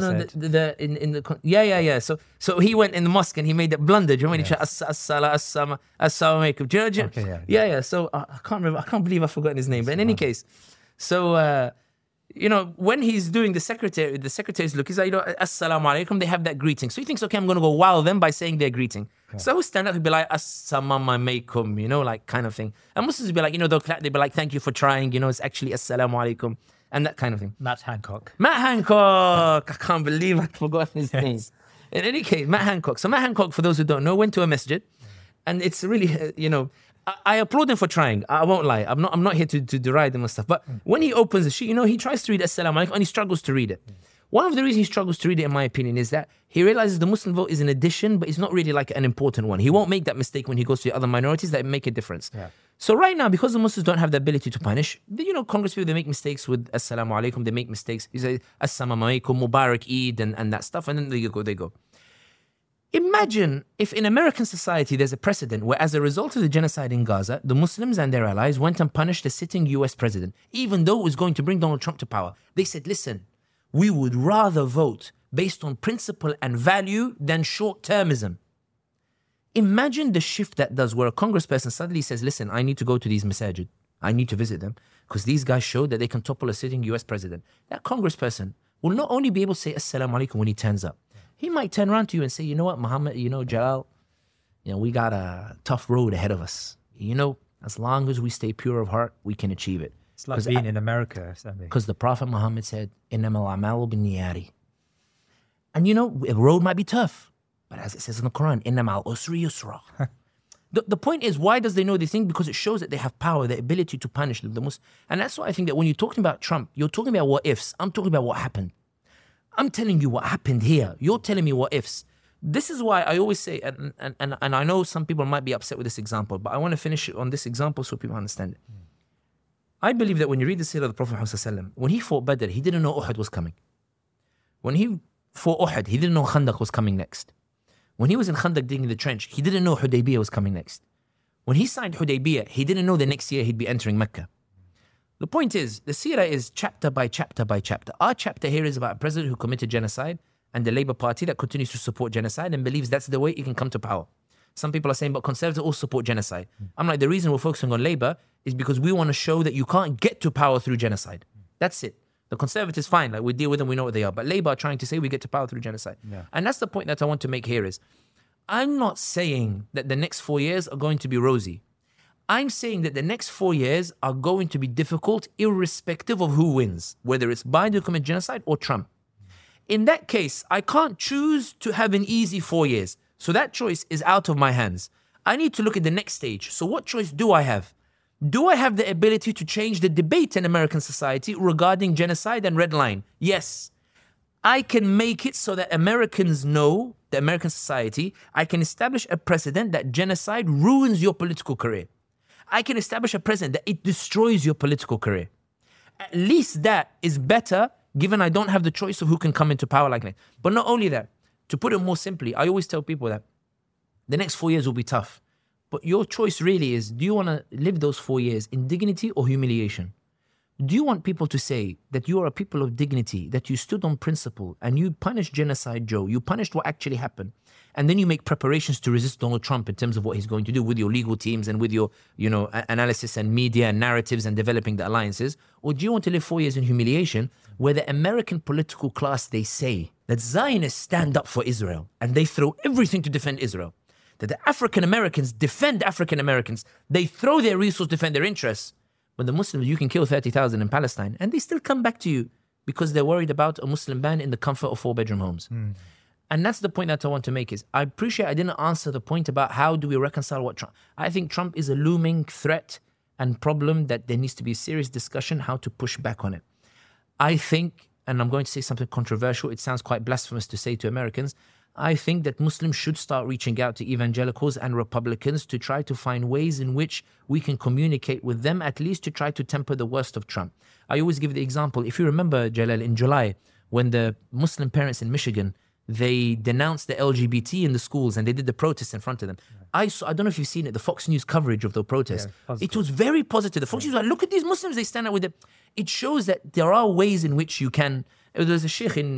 yeah. So he went in the mosque and he made that blunder. Do you remember when he said Assalamu alaikum? Do you know? Okay, yeah. So I can't remember. I can't believe I've forgotten his name. But in any case, so when he's doing the secretary's look, he's like, Assalamu alaikum. They have that greeting. So he thinks, okay, I'm going to go wow them by saying their greeting. Yeah. So he'll stand up, he'll be like, Assalamu alaikum, like kind of thing. And Muslims will be like, they'll clap, they'll be like, thank you for trying, it's actually Assalamu alaikum, and that kind of thing. Matt Hancock. I can't believe I've forgotten his name. In any case, Matt Hancock. So Matt Hancock, for those who don't know, went to a masjid, and it's really, I applaud him for trying. I won't lie. I'm not here to deride him and stuff. But when he opens the sheet, he tries to read Assalamu alaikum and he struggles to read it. One of the reasons he struggles to read it, in my opinion, is that he realizes the Muslim vote is an addition, but it's not really like an important one. He won't make that mistake when he goes to the other minorities that make a difference. Yeah. So right now, because the Muslims don't have the ability to punish, Congress people, they make mistakes with Assalamu alaikum, they make mistakes. You say Assalamu alaikum, Mubarak Eid, and that stuff, and then they go. Imagine if in American society there's a precedent where, as a result of the genocide in Gaza, the Muslims and their allies went and punished the sitting US president, even though it was going to bring Donald Trump to power. They said, listen, we would rather vote based on principle and value than short-termism. Imagine the shift that does, where a congressperson suddenly says, listen, I need to go to these masajid. I need to visit them because these guys showed that they can topple a sitting US president. That congressperson will not only be able to say Assalamu alaikum when he turns up, he might turn around to you and say, you know what, Muhammad, Jalal, we got a tough road ahead of us. As long as we stay pure of heart, we can achieve it. It's like being in America. Because the Prophet Muhammad said, innamal a'malu binniyati. And a road might be tough, but as it says in the Quran, innamal usri yusra. The point is, why does they know this thing? Because it shows that they have power, the ability to punish them. And that's why I think that when you're talking about Trump, you're talking about what ifs. I'm talking about what happened. I'm telling you what happened here. You're telling me what ifs. This is why I always say, and I know some people might be upset with this example, but I want to finish on this example so people understand it. I believe that when you read the seerah of the Prophet Muhammad, when he fought Badr, he didn't know Uhud was coming. When he fought Uhud, he didn't know Khandaq was coming next. When he was in Khandaq digging the trench, he didn't know Hudaybiyah was coming next. When he signed Hudaybiyah, he didn't know the next year he'd be entering Mecca. The point is, the seerah is chapter by chapter by chapter. Our chapter here is about a president who committed genocide and the Labour Party that continues to support genocide and believes that's the way it can come to power. Some people are saying, but conservatives also support genocide. I'm like, the reason we're focusing on Labour is because we want to show that you can't get to power through genocide. That's it. The conservatives, fine, like we deal with them, we know what they are. But Labour are trying to say we get to power through genocide. Yeah. And that's the point that I want to make here is, I'm not saying that the next 4 years are going to be rosy. I'm saying that the next 4 years are going to be difficult irrespective of who wins, whether it's Biden who commits genocide or Trump. In that case, I can't choose to have an easy 4 years. So that choice is out of my hands. I need to look at the next stage. So what choice do I have? Do I have the ability to change the debate in American society regarding genocide and red line? Yes. I can make it so that Americans know, the American society, I can establish a precedent that genocide ruins your political career. I can establish a precedent that it destroys your political career. At least that is better, given I don't have the choice of who can come into power like that. But not only that, to put it more simply, I always tell people that the next 4 years will be tough. But your choice really is, do you want to live those 4 years in dignity or humiliation? Do you want people to say that you are a people of dignity, that you stood on principle and you punished genocide, Joe, you punished what actually happened, and then you make preparations to resist Donald Trump in terms of what he's going to do with your legal teams and with your, analysis and media and narratives and developing the alliances? Or do you want to live 4 years in humiliation where the American political class, they say that Zionists stand up for Israel and they throw everything to defend Israel? That the African Americans defend African Americans. They throw their resources to defend their interests. But the Muslims, you can kill 30,000 in Palestine and they still come back to you because they're worried about a Muslim ban in the comfort of 4-bedroom homes. And that's the point that I want to make is, I appreciate I didn't answer the point about how do we reconcile what Trump. I think Trump is a looming threat and problem that there needs to be a serious discussion how to push back on it. I think, and I'm going to say something controversial, it sounds quite blasphemous to say to Americans, I think that Muslims should start reaching out to evangelicals and Republicans to try to find ways in which we can communicate with them, at least to try to temper the worst of Trump. I always give the example, if you remember, Jalal, in July, when the Muslim parents in Michigan, they denounced the LGBT in the schools and they did the protests in front of them. I don't know if you've seen it, the Fox News coverage of the protest. It was very positive. The Fox News was like, look at these Muslims, they stand out with it. It shows that there are ways in which you can. There's a sheikh in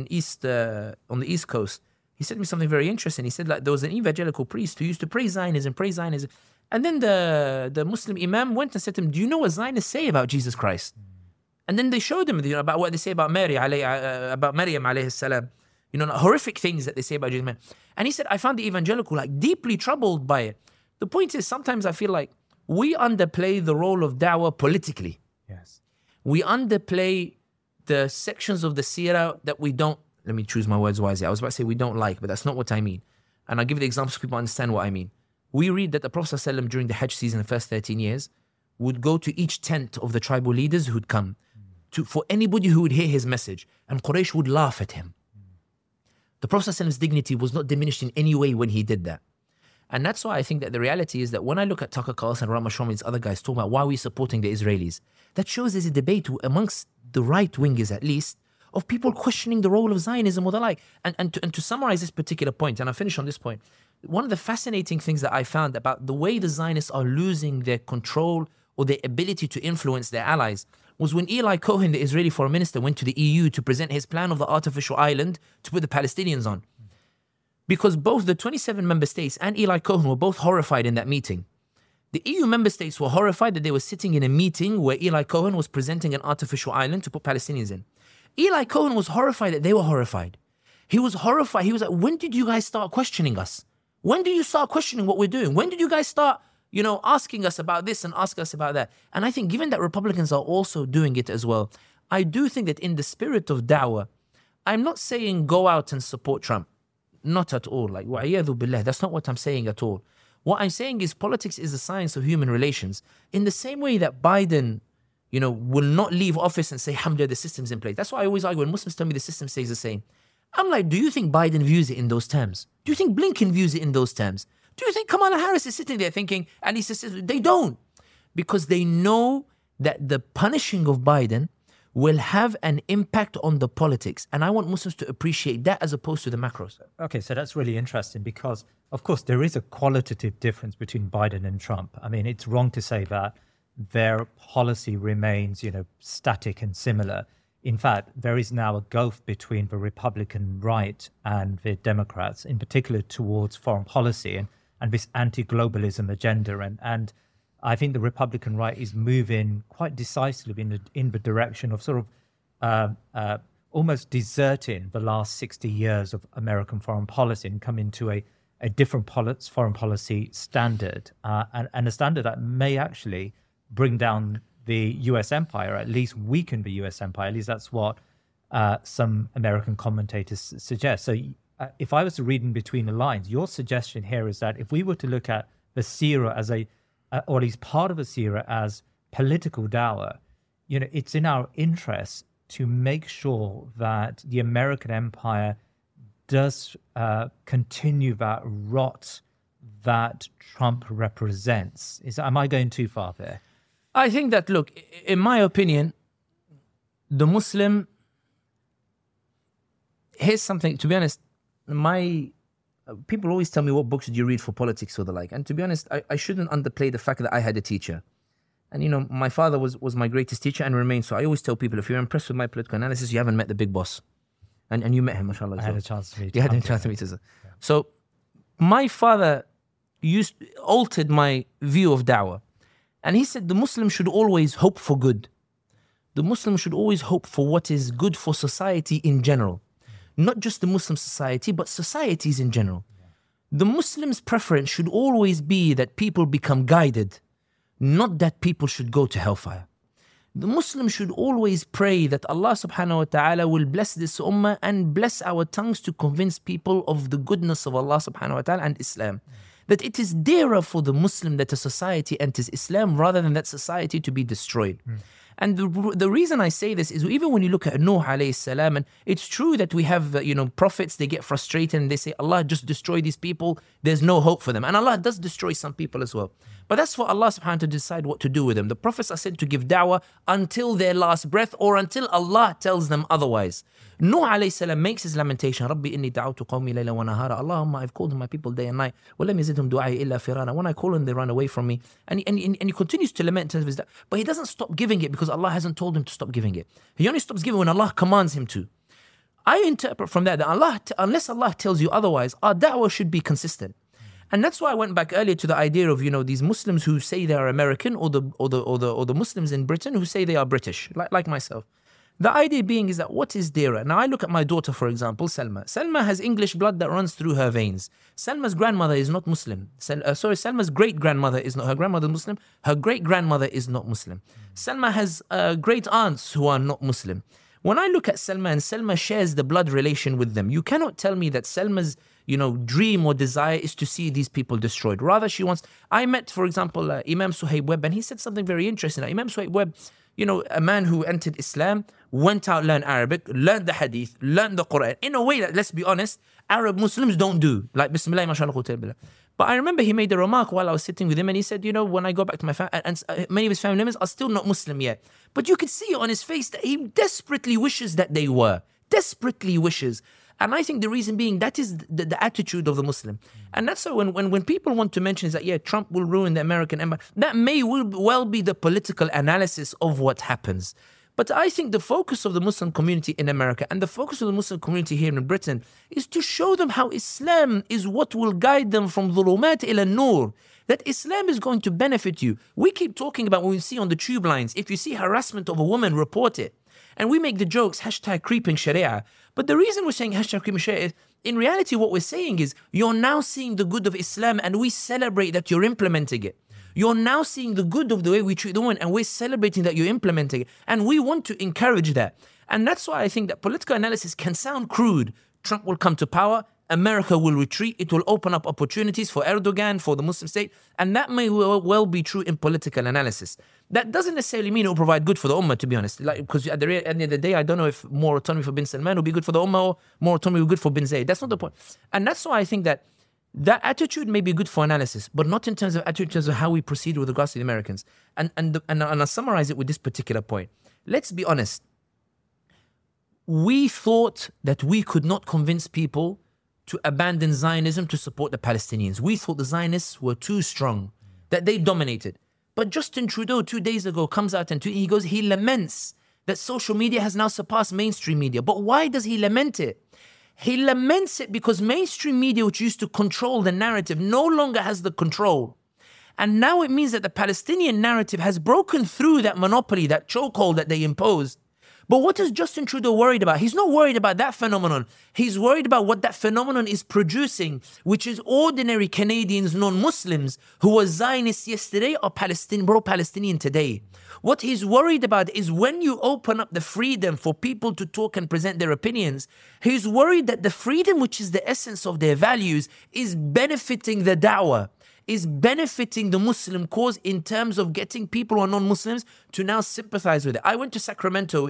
on the East Coast. He said to me something very interesting. He said, like, there was an evangelical priest who used to praise Zionism. And then the Muslim imam went and said to him, do you know what Zionists say about Jesus Christ? And then they showed him, about what they say about Maryam alayhi salam. Horrific things that they say about Jesus. And he said, I found the evangelical deeply troubled by it. The point is, sometimes I feel like we underplay the role of da'wah politically. Yes. We underplay the sections of the seerah that we don't, let me choose my words wisely. I was about to say we don't like, but that's not what I mean. And I'll give you the examples so people understand what I mean. We read that the Prophet ﷺ during the Hajj season, the first 13 years, would go to each tent of the tribal leaders who'd come for anybody who would hear his message. And Quraysh would laugh at him. The Prophet ﷺ's dignity was not diminished in any way when he did that. And that's why I think that the reality is that when I look at Tucker Carlson and Rama Shlomo and these other guys talking about why we're supporting the Israelis, that shows there's a debate amongst the right wingers at least of people questioning the role of Zionism or the like. And to summarize this particular point, and I'll finish on this point, one of the fascinating things that I found about the way the Zionists are losing their control or their ability to influence their allies was when Eli Cohen, the Israeli foreign minister, went to the EU to present his plan of the artificial island to put the Palestinians on. Because both the 27 member states and Eli Cohen were both horrified in that meeting. The EU member states were horrified that they were sitting in a meeting where Eli Cohen was presenting an artificial island to put Palestinians in. Eli Cohen was horrified that they were horrified. He was horrified. He was like, when did you guys start questioning us? When did you start questioning what we're doing? When did you guys start, asking us about this and ask us about that? And I think given that Republicans are also doing it as well, I do think that in the spirit of da'wah, I'm not saying go out and support Trump. Not at all. Like, wa'iyadhu billah, that's not what I'm saying at all. What I'm saying is politics is the science of human relations. In the same way that Biden, will not leave office and say, alhamdulillah, the system's in place. That's why I always argue when Muslims tell me the system stays the same. I'm like, do you think Biden views it in those terms? Do you think Blinken views it in those terms? Do you think Kamala Harris is sitting there thinking, and he says, they don't. Because they know that the punishing of Biden will have an impact on the politics. And I want Muslims to appreciate that as opposed to the macros. Okay, so that's really interesting because, of course, there is a qualitative difference between Biden and Trump. I mean, it's wrong to say that their policy remains, static and similar. In fact, there is now a gulf between the Republican right and the Democrats, in particular towards foreign policy and this anti-globalism agenda. And I think the Republican right is moving quite decisively in the direction of sort of almost deserting the last 60 years of American foreign policy and coming to a different foreign policy standard, and a standard that may actually bring down the US empire, at least weaken the US empire. At least that's what some American commentators suggest. So if I was to read in between the lines, your suggestion here is that if we were to look at the seerah as or at least part of the seerah as political da'wah, it's in our interest to make sure that the American empire does continue that rot that Trump represents. Am I going too far there? I think that, look, in my opinion, the Muslim, here's something, to be honest, people always tell me, what books did you read for politics or the like? And to be honest, I shouldn't underplay the fact that I had a teacher. And, my father was my greatest teacher and remains so. I always tell people, if you're impressed with my political analysis, you haven't met the big boss. And you met him, mashallah. I had a chance to meet him. You had a chance to meet him. Yeah. So my father altered my view of da'wah. And he said the Muslim should always hope for good. The Muslim should always hope for what is good for society in general. Not just the Muslim society, but societies in general. The Muslim's preference should always be that people become guided, not that people should go to hellfire. The Muslim should always pray that Allah subhanahu wa ta'ala will bless this ummah and bless our tongues to convince people of the goodness of Allah subhanahu wa ta'ala and Islam. that it is dearer for the Muslim that a society enters Islam rather than that society to be destroyed. And the reason I say this is even when you look at Nuh alayhi salam, and it's true that we have, prophets, they get frustrated and they say, Allah, just destroy these people. There's no hope for them. And Allah does destroy some people as well. But that's for Allah subhanahu wa ta'ala to decide what to do with them. The prophets are said to give da'wah until their last breath or until Allah tells them otherwise. Nuh alayhi salam makes his lamentation, Rabbi inni da'awtu qawmi layla wa nahara. Allahumma, I've called my people day and night. وَلَمْ يَزِدْهُمْ دُعَائِي إِلَّا فِرَارًا. When I call them, they run away from me. And he continues to lament in terms of his da'wah. But he doesn't stop giving it because Allah hasn't told him to stop giving it. He only stops giving when Allah commands him to. I interpret from that Allah, unless Allah tells you otherwise, our da'wah should be consistent. And that's why I went back earlier to the idea of, these Muslims who say they are American or the Muslims in Britain who say they are British, like myself. The idea being is that what is dearer? Now I look at my daughter, for example, Salma. Salma has English blood that runs through her veins. Salma's grandmother is not Muslim. Salma's great-grandmother is not, her grandmother Muslim. Her great-grandmother is not Muslim. Salma has great aunts who are not Muslim. When I look at Salma and Salma shares the blood relation with them, you cannot tell me that Salma's dream or desire is to see these people destroyed. Rather, she wants... I met, for example, Imam Suhaib Webb, and he said something very interesting. Imam Suhaib Webb, a man who entered Islam, went out, learned Arabic, learned the Hadith, learned the Quran. In a way that, let's be honest, Arab Muslims don't do. Like, Bismillah, mashallah, quwwata billah. But I remember he made a remark while I was sitting with him, and he said, when I go back to my family, and many of his family members are still not Muslim yet. But you can see on his face that he desperately wishes that they were. Desperately wishes. And I think the reason being, that is the attitude of the Muslim. And that's so when people want to mention is that, Trump will ruin the American empire, that may well be the political analysis of what happens. But I think the focus of the Muslim community in America and the focus of the Muslim community here in Britain is to show them how Islam is what will guide them from dhulumat ila nur. That Islam is going to benefit you. We keep talking about when we see on the tube lines, if you see harassment of a woman, report it. And we make the jokes, #creeping Sharia. But the reason we're saying #creeping Sharia is, in reality, what we're saying is, you're now seeing the good of Islam and we celebrate that you're implementing it. You're now seeing the good of the way we treat the woman and we're celebrating that you're implementing it. And we want to encourage that. And that's why I think that political analysis can sound crude. Trump will come to power. America will retreat. It will open up opportunities for Erdogan, for the Muslim state. And that may well be true in political analysis. That doesn't necessarily mean it will provide good for the Ummah, to be honest. Because at the end of the day, I don't know if more autonomy for bin Salman will be good for the Ummah or more autonomy will be good for bin Zayed. That's not the point. And that's why I think that attitude may be good for analysis, but not in terms of attitude, in terms of how we proceed with regards to the Americans. And I'll summarize it with this particular point. Let's be honest. We thought that we could not convince people to abandon Zionism to support the Palestinians. We thought the Zionists were too strong, that they dominated. But Justin Trudeau 2 days ago comes out and he laments that social media has now surpassed mainstream media. But why does he lament it? He laments it because mainstream media, which used to control the narrative, no longer has the control. And now it means that the Palestinian narrative has broken through that monopoly, that chokehold that they imposed. But what is Justin Trudeau worried about? He's not worried about that phenomenon. He's worried about what that phenomenon is producing, which is ordinary Canadians, non-Muslims, who were Zionists yesterday or pro-Palestinian today. What he's worried about is when you open up the freedom for people to talk and present their opinions, he's worried that the freedom, which is the essence of their values, is benefiting the da'wah, is benefiting the Muslim cause in terms of getting people who are non-Muslims to now sympathize with it. I went to Sacramento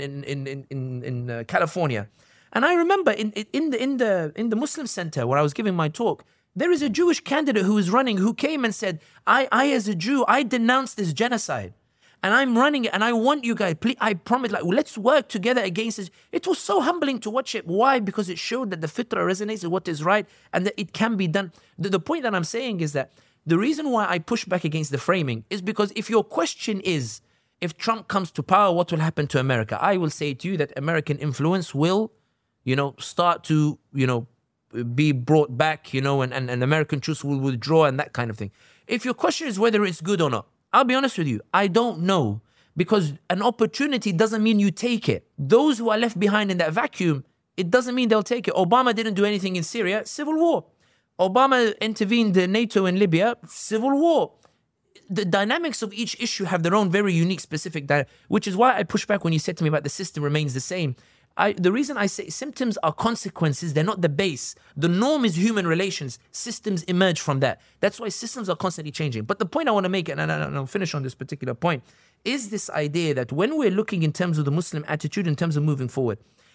in California, and I remember in the Muslim center where I was giving my talk, there is a Jewish candidate who is running who came and said, I as a Jew, I denounce this genocide. And I'm running it, and I want you guys, please, I promise, let's work together against this. It was so humbling to watch it. Why? Because it showed that the fitrah resonates with what is right, and that it can be done. The point that I'm saying is that the reason why I push back against the framing is because if your question is, if Trump comes to power, what will happen to America? I will say to you that American influence will, start to, be brought back, and American troops will withdraw and that kind of thing. If your question is whether it's good or not, I'll be honest with you, I don't know, because an opportunity doesn't mean you take it. Those who are left behind in that vacuum, it doesn't mean they'll take it. Obama didn't do anything in Syria, civil war. Obama intervened in NATO in Libya, civil war. The dynamics of each issue have their own very unique specific which is why I push back when you said to me about the system remains the same. The reason I say symptoms are consequences, they're not the base. The norm is human relations. Systems emerge from that. That's why systems are constantly changing. But the point I want to make, and I'll finish on this particular point, is this idea that when we're looking in terms of the Muslim attitude, in terms of moving forward,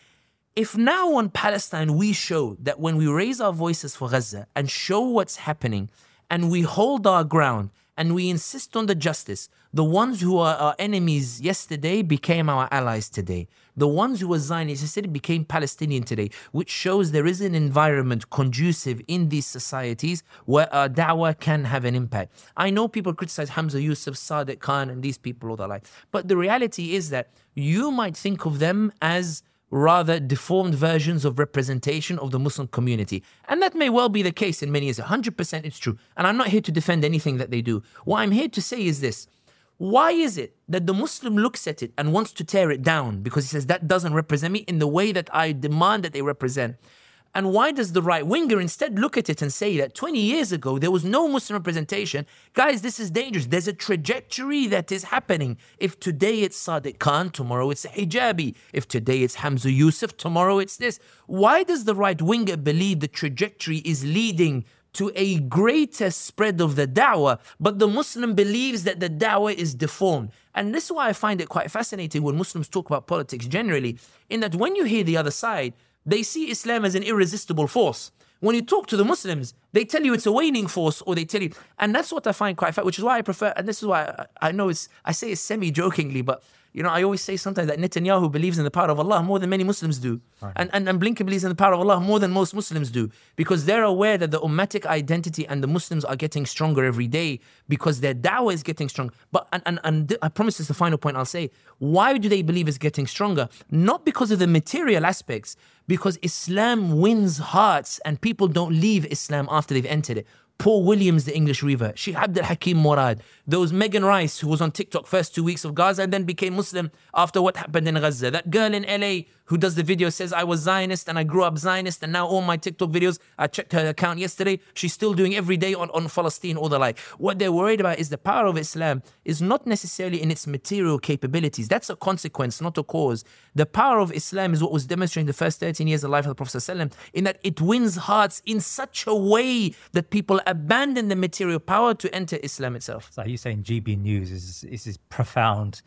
if now on Palestine we show that when we raise our voices for Gaza and show what's happening and we hold our ground and we insist on the justice, the ones who are our enemies yesterday became our allies today. The ones who were Zionists yesterday became Palestinian today, which shows there is an environment conducive in these societies where our da'wah can have an impact. I know people criticize Hamza Yusuf, Sadiq Khan, and these people all that like, but the reality is that you might think of them as rather deformed versions of representation of the Muslim community. And that may well be the case in many ways. 100% it's true. And I'm not here to defend anything that they do. What I'm here to say is this. Why is it that the Muslim looks at it and wants to tear it down? Because he says that doesn't represent me in the way that I demand that they represent. And why does the right-winger instead look at it and say that 20 years ago there was no Muslim representation? Guys, this is dangerous. There's a trajectory that is happening. If today it's Sadiq Khan, tomorrow it's Hijabi. If today it's Hamza Yusuf, tomorrow it's this. Why does the right-winger believe the trajectory is leading to a greater spread of the da'wah, but the Muslim believes that the da'wah is deformed? And this is why I find it quite fascinating when Muslims talk about politics generally, in that when you hear the other side, they see Islam as an irresistible force. When you talk to the Muslims, they tell you it's a waning force, or they tell you, and that's what I find quite which is why I prefer, and this is why I know I say it semi-jokingly, but you know, I always say sometimes that Netanyahu believes in the power of Allah more than many Muslims do. Right. And Blinken believes in the power of Allah more than most Muslims do, because they're aware that the ummatic identity and the Muslims are getting stronger every day because their da'wah is getting stronger. But and I promise this is the final point I'll say. Why do they believe it's getting stronger? Not because of the material aspects, because Islam wins hearts and people don't leave Islam after they've entered it. Paul Williams, the English reaver, Sheikh Abdul Hakim Murad, there was Megan Rice, who was on TikTok first 2 weeks of Gaza and then became Muslim after what happened in Gaza. That girl in LA who does the video says, I was Zionist and I grew up Zionist, and now all my TikTok videos, I checked her account yesterday, she's still doing every day on Palestine, all the like. What they're worried about is the power of Islam is not necessarily in its material capabilities. That's a consequence, not a cause. The power of Islam is what was demonstrated in the first 13 years of the life of the Prophet ﷺ, in that it wins hearts in such a way that people abandon the material power to enter Islam itself. So are you saying GB News is this profound,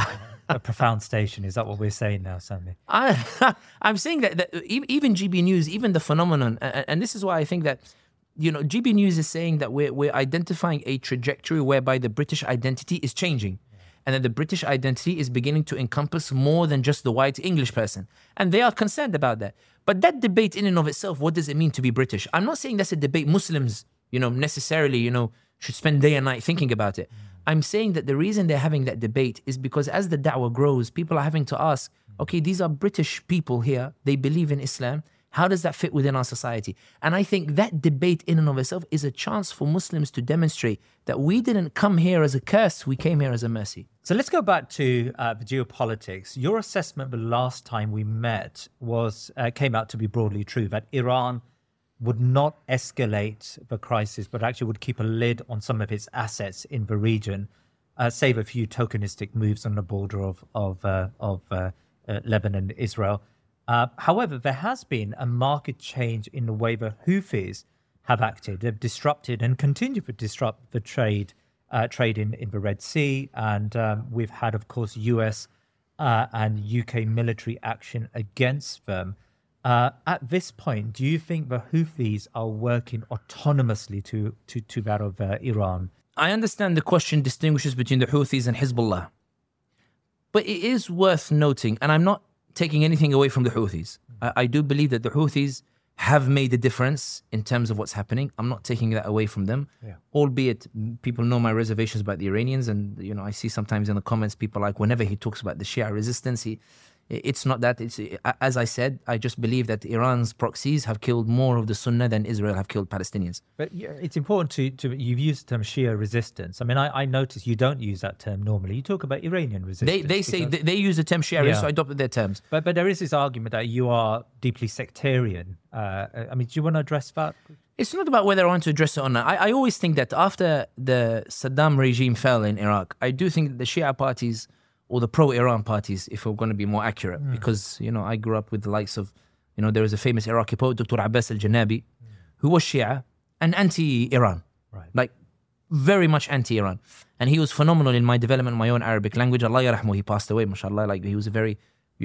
a profound station? Is that what we're saying now, Sami? I'm saying that even GB News, even the phenomenon, and this is why I think that, you know, GB News is saying that we're identifying a trajectory whereby the British identity is changing. And that the British identity is beginning to encompass more than just the white English person. And they are concerned about that. But that debate in and of itself, what does it mean to be British? I'm not saying that's a debate Muslims, you know, necessarily, you know, should spend day and night thinking about it. I'm saying that the reason they're having that debate is because as the da'wah grows, people are having to ask, okay, these are British people here. They believe in Islam. How does that fit within our society? And I think that debate in and of itself is a chance for Muslims to demonstrate that we didn't come here as a curse, we came here as a mercy. So let's go back to the geopolitics. Your assessment the last time we met came out to be broadly true, that Iran would not escalate the crisis, but actually would keep a lid on some of its assets in the region, save a few tokenistic moves on the border of Lebanon and Israel. However, there has been a marked change in the way the Houthis have acted. They've disrupted and continue to disrupt the trade in the Red Sea. And we've had, of course, US and UK military action against them. At this point, do you think the Houthis are working autonomously to that of Iran? I understand the question distinguishes between the Houthis and Hezbollah. But it is worth noting, and I'm not taking anything away from the Houthis. I do believe that the Houthis have made a difference in terms of what's happening. I'm not taking that away from them, albeit people know my reservations about the Iranians, and you know, I see sometimes in the comments people like whenever he talks about the Shia resistance, it's not that. It's, as I said, I just believe that Iran's proxies have killed more of the Sunnah than Israel have killed Palestinians. But it's important to you've used the term Shia resistance. I mean, I notice you don't use that term normally. You talk about Iranian resistance. They say they use the term Shia resistance, so I adopted their terms. But there is this argument that you are deeply sectarian. I mean, do you want to address that? It's not about whether I want to address it or not. I always think that after the Saddam regime fell in Iraq, I do think that the Shia parties or the pro-Iran parties, if we're going to be more accurate. Because, I grew up with the likes of, there was a famous Iraqi poet, Dr. Abbas al-Janabi, who was Shia and anti-Iran. Right. Like, very much anti-Iran. And he was phenomenal in my development of my own Arabic language. Allah yarahmu, he passed away, mashallah. Like, he was a very,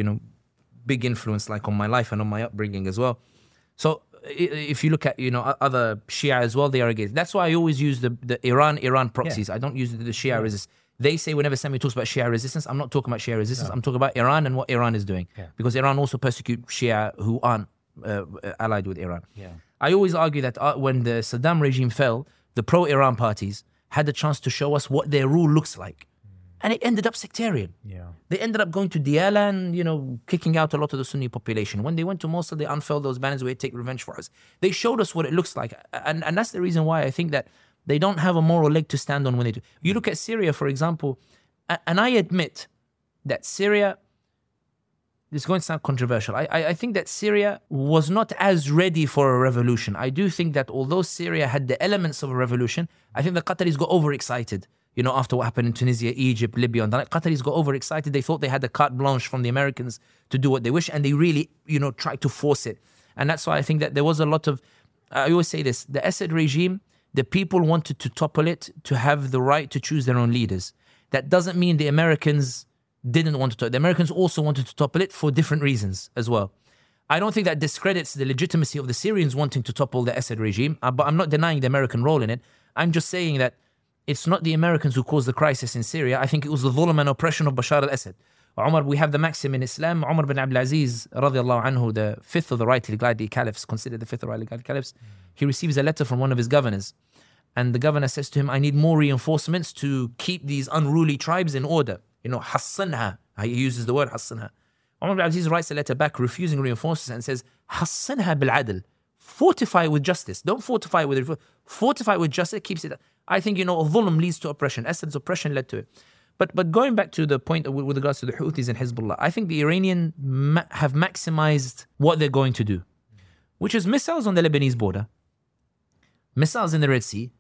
big influence, like, on my life and on my upbringing as well. So, if you look at, other Shia as well, they are against. That's why I always use the Iran proxies. I don't use the Shia resistance. They say whenever somebody talks about Shia resistance, I'm not talking about Shia resistance. I'm talking about Iran and what Iran is doing. Yeah. Because Iran also persecute Shia who aren't allied with Iran. Yeah. I always argue that when the Saddam regime fell, the pro-Iran parties had the chance to show us what their rule looks like. And it ended up sectarian. Yeah. They ended up going to Diyala and, kicking out a lot of the Sunni population. When they went to Mosul, they unfurled those banners where they take revenge for us. They showed us what it looks like. And that's the reason why I think that they don't have a moral leg to stand on when they do. You look at Syria, for example, and I admit that Syria, this is going to sound controversial. I think that Syria was not as ready for a revolution. I do think that although Syria had the elements of a revolution, I think the Qataris got overexcited. After what happened in Tunisia, Egypt, Libya, and that, Qataris got overexcited. They thought they had the carte blanche from the Americans to do what they wish, and they really, tried to force it. And that's why I think that there was a lot of, I always say this, the Assad regime, the people wanted to topple it to have the right to choose their own leaders. That doesn't mean the Americans didn't want to topple it. The Americans also wanted to topple it for different reasons as well. I don't think that discredits the legitimacy of the Syrians wanting to topple the Assad regime, but I'm not denying the American role in it. I'm just saying that it's not the Americans who caused the crisis in Syria. I think it was the dhulm and oppression of Bashar al-Assad. Umar, we have the maxim in Islam, Umar bin Abdul Aziz, radiallahu anhu, the fifth of the rightly guided caliphs, considered the fifth of the rightly guided caliphs, he receives a letter from one of his governors. And the governor says to him, I need more reinforcements to keep these unruly tribes in order. Hassanha. He uses the word hassanha. Umar bin Abdul Aziz writes a letter back refusing reinforcements and says, hassanha bil-adl. Fortify with justice. Don't fortify with fortify with justice. It keeps it. I think, dhulm leads to oppression. Assad's oppression led to it. But going back to the point with regards to the Houthis and Hezbollah, I think the Iranians have maximized what they're going to do, which is missiles on the Lebanese border, missiles in the Red Sea,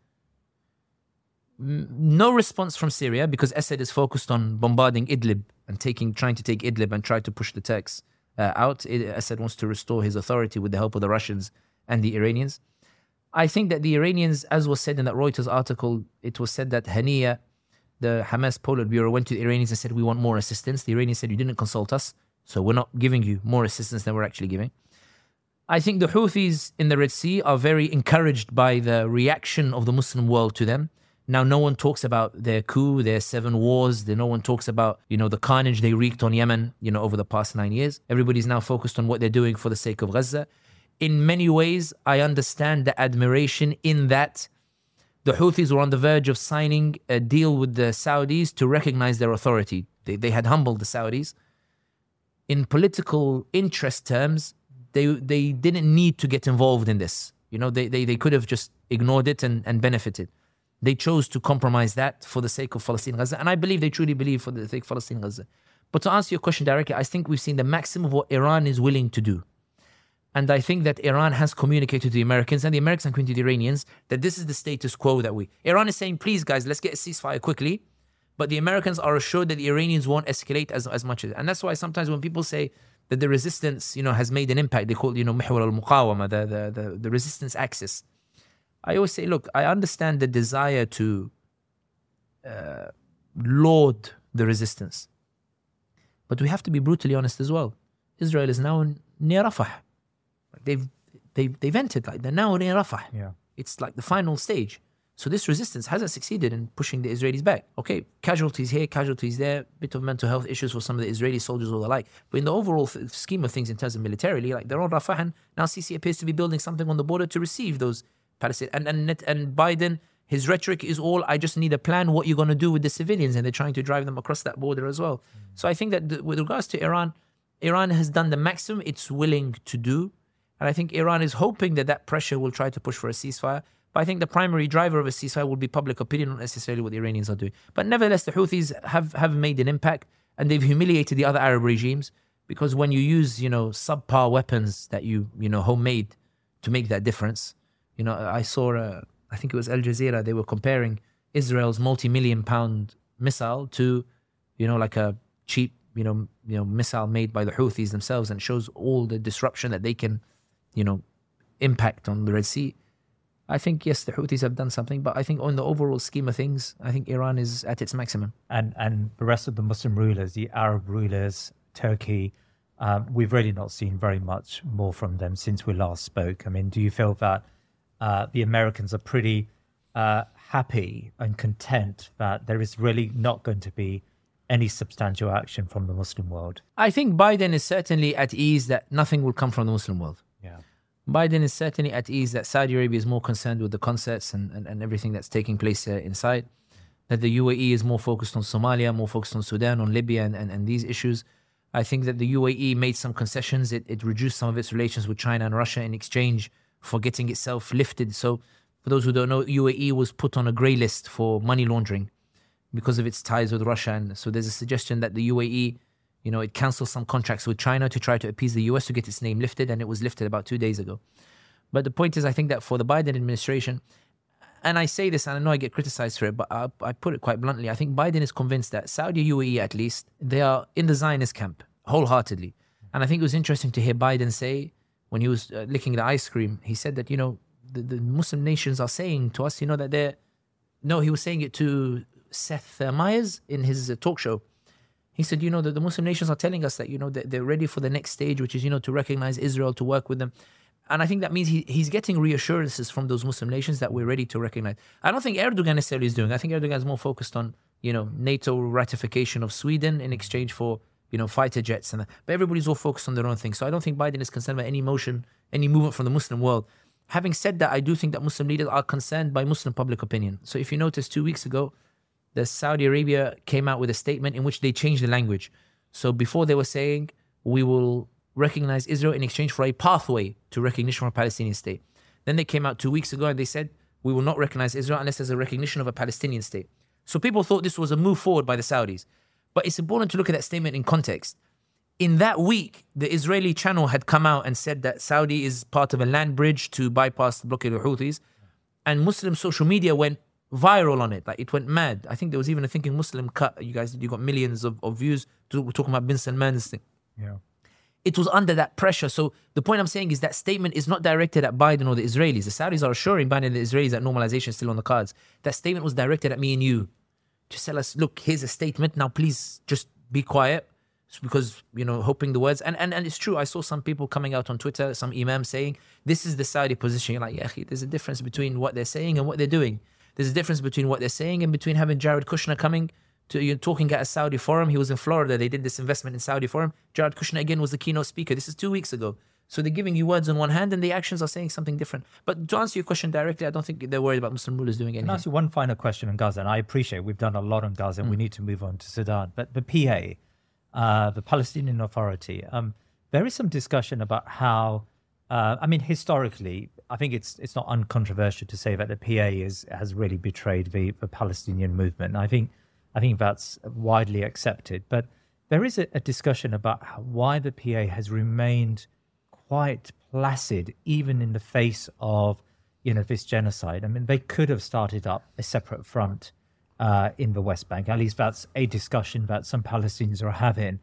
no response from Syria because Assad is focused on bombarding Idlib and trying to take Idlib and try to push the Turks out. Assad wants to restore his authority with the help of the Russians and the Iranians. I think that the Iranians, as was said in that Reuters article, it was said that Haniya, the Hamas Politburo, went to the Iranians and said, we want more assistance. The Iranians said, you didn't consult us, so we're not giving you more assistance than we're actually giving. I think the Houthis in the Red Sea are very encouraged by the reaction of the Muslim world to them. Now, no one talks about their coup, their 7 wars. No one talks about, the carnage they wreaked on Yemen, over the past 9 years. Everybody's now focused on what they're doing for the sake of Gaza. In many ways, I understand the admiration in that the Houthis were on the verge of signing a deal with the Saudis to recognize their authority. They had humbled the Saudis. In political interest terms, they didn't need to get involved in this. They could have just ignored it and benefited. They chose to compromise that for the sake of Palestine, Gaza. And I believe they truly believe for the sake of Palestine, Gaza. But to answer your question directly, I think we've seen the maximum of what Iran is willing to do. And I think that Iran has communicated to the Americans and the Americans and to the Iranians that this is the status quo that Iran is saying, please guys, let's get a ceasefire quickly. But the Americans are assured that the Iranians won't escalate as much as. And that's why sometimes when people say that the resistance, has made an impact, they call it, محور المقاومة, the resistance axis. I always say, look, I understand the desire to laud the resistance. But we have to be brutally honest as well. Israel is now near Rafah. They've entered, they're now near Rafah. Yeah. It's like the final stage. So this resistance hasn't succeeded in pushing the Israelis back. Okay, casualties here, casualties there, bit of mental health issues for some of the Israeli soldiers or the like. But in the overall scheme of things in terms of militarily, they're on Rafah, and now Sisi appears to be building something on the border to receive those Palestinians. And Biden, his rhetoric is all, I just need a plan, what you're going to do with the civilians, and they're trying to drive them across that border as well. So I think that with regards to Iran has done the maximum it's willing to do. And I think Iran is hoping that pressure will try to push for a ceasefire. But I think the primary driver of a ceasefire will be public opinion, not necessarily what the Iranians are doing. But nevertheless, the Houthis have made an impact, and they've humiliated the other Arab regimes, because when you use, subpar weapons that you homemade to make that difference, I saw, I think it was Al Jazeera, they were comparing Israel's multi-million-pound missile to, like a cheap, missile made by the Houthis themselves, and shows all the disruption that they can, impact on the Red Sea. I think, yes, the Houthis have done something, but I think on the overall scheme of things, I think Iran is at its maximum. And the rest of the Muslim rulers, the Arab rulers, Turkey, we've really not seen very much more from them since we last spoke. I mean, do you feel that the Americans are pretty happy and content that there is really not going to be any substantial action from the Muslim world? I think Biden is certainly at ease that nothing will come from the Muslim world. Yeah. Biden is certainly at ease that Saudi Arabia is more concerned with the concerts and everything that's taking place inside. That the UAE is more focused on Somalia, more focused on Sudan, on Libya and these issues. I think that the UAE made some concessions. It reduced some of its relations with China and Russia in exchange for getting itself lifted. So for those who don't know, UAE was put on a grey list for money laundering because of its ties with Russia. And so there's a suggestion that the UAE, it canceled some contracts with China to try to appease the US to get its name lifted, and it was lifted about 2 days ago. But the point is, I think that for the Biden administration, and I say this, and I know I get criticized for it, but I put it quite bluntly, I think Biden is convinced that Saudi UAE, at least, they are in the Zionist camp, wholeheartedly. And I think it was interesting to hear Biden say, when he was licking the ice cream, he said that, the Muslim nations are saying to us, that they're... No, he was saying it to Seth Meyers in his talk show. He said, that the Muslim nations are telling us that, that they're ready for the next stage, which is, to recognize Israel, to work with them. And I think that means he's getting reassurances from those Muslim nations that we're ready to recognize. I don't think Erdogan necessarily is doing. I think Erdogan is more focused on, NATO ratification of Sweden in exchange for, fighter jets. But everybody's all focused on their own thing. So I don't think Biden is concerned about any movement from the Muslim world. Having said that, I do think that Muslim leaders are concerned by Muslim public opinion. So if you notice, 2 weeks ago, the Saudi Arabia came out with a statement in which they changed the language. So before they were saying, we will recognize Israel in exchange for a pathway to recognition from a Palestinian state. Then they came out 2 weeks ago and they said, we will not recognize Israel unless there's a recognition of a Palestinian state. So people thought this was a move forward by the Saudis. But it's important to look at that statement in context. In that week, the Israeli channel had come out and said that Saudi is part of a land bridge to bypass the blockade of the Houthis. And Muslim social media went viral on it. Like, it went mad. I think there was even a Thinking Muslim cut. You got millions of views. We're talking about Bin Salman's thing. Yeah. It was under that pressure. So the point I'm saying is that statement is not directed at Biden or the Israelis. The Saudis are assuring Biden and the Israelis that normalization is still on the cards. That statement was directed at me and you to tell us, look, here's a statement. Now, please just be quiet. Because, hoping the words. And it's true. I saw some people coming out on Twitter, some imams saying, this is the Saudi position. You're like, yeah, there's a difference between what they're saying and what they're doing. There's a difference between what they're saying and between having Jared Kushner coming to talking at a Saudi forum. He was in Florida. They did this investment in Saudi forum. Jared Kushner, again, was the keynote speaker. This is 2 weeks ago. So they're giving you words on one hand and the actions are saying something different. But to answer your question directly, I don't think they're worried about Muslim rulers doing anything. Can I ask you one final question on Gaza? And I appreciate we've done a lot on Gaza and we need to move on to Sudan. But the PA... the Palestinian Authority. There is some discussion about how, historically, I think it's not uncontroversial to say that the PA has really betrayed the Palestinian movement. I think that's widely accepted. But there is a discussion about why the PA has remained quite placid, even in the face of, this genocide. I mean, they could have started up a separate front in the West Bank. At least that's a discussion that some Palestinians are having.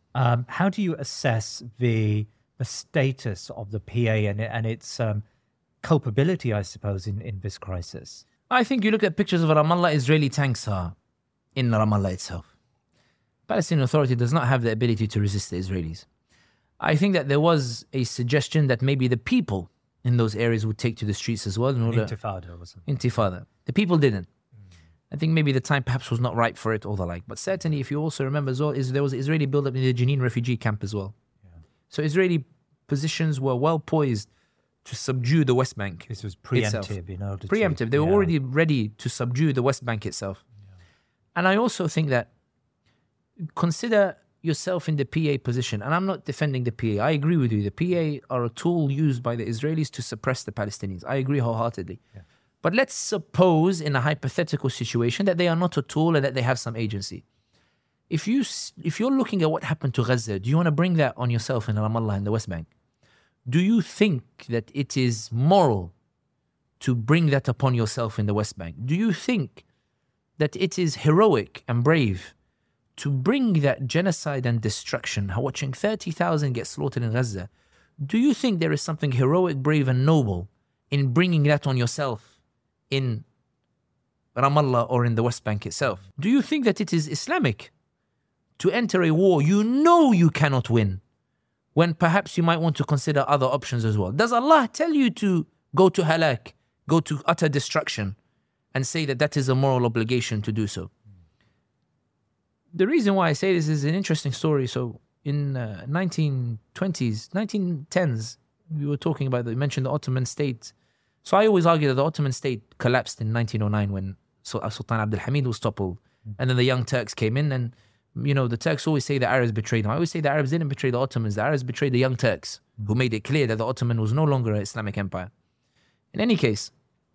How do you assess the status of the PA and its culpability, I suppose, in this crisis? I think you look at pictures of Ramallah, Israeli tanks are in Ramallah itself. Palestinian Authority does not have the ability to resist the Israelis. I think that there was a suggestion that maybe the people in those areas would take to the streets as well. Intifada or something. Intifada. The people didn't. I think maybe the time perhaps was not right for it or the like. But certainly, if you also remember as well, there was Israeli build-up in the Jenin refugee camp as well. Yeah. So Israeli positions were well poised to subdue the West Bank. This was preemptive. Preemptive. They were already ready to subdue the West Bank itself. Yeah. And I also think that consider yourself in the PA position. And I'm not defending the PA. I agree with you. The PA are a tool used by the Israelis to suppress the Palestinians. I agree wholeheartedly. Yeah. But let's suppose in a hypothetical situation that they are not a tool and that they have some agency. If you're looking at what happened to Gaza, do you want to bring that on yourself in Ramallah and the West Bank? Do you think that it is moral to bring that upon yourself in the West Bank? Do you think that it is heroic and brave to bring that genocide and destruction, watching 30,000 get slaughtered in Gaza, do you think there is something heroic, brave and noble in bringing that on yourself in Ramallah or in the West Bank itself? Do you think that it is Islamic to enter a war you know you cannot win, when perhaps you might want to consider other options as well? Does Allah tell you to go to halak, go to utter destruction, and say that that is a moral obligation to do so? The reason why I say this is an interesting story. So in 1920s, 1910s, we were talking about, you mentioned the Ottoman state. So I always argue that the Ottoman state collapsed in 1909 when Sultan Abdul Hamid was toppled. And then the Young Turks came in, and you know, the Turks always say the Arabs betrayed them. I always say the Arabs didn't betray the Ottomans. The Arabs betrayed the Young Turks, who made it clear that the Ottoman was no longer an Islamic empire. In any case,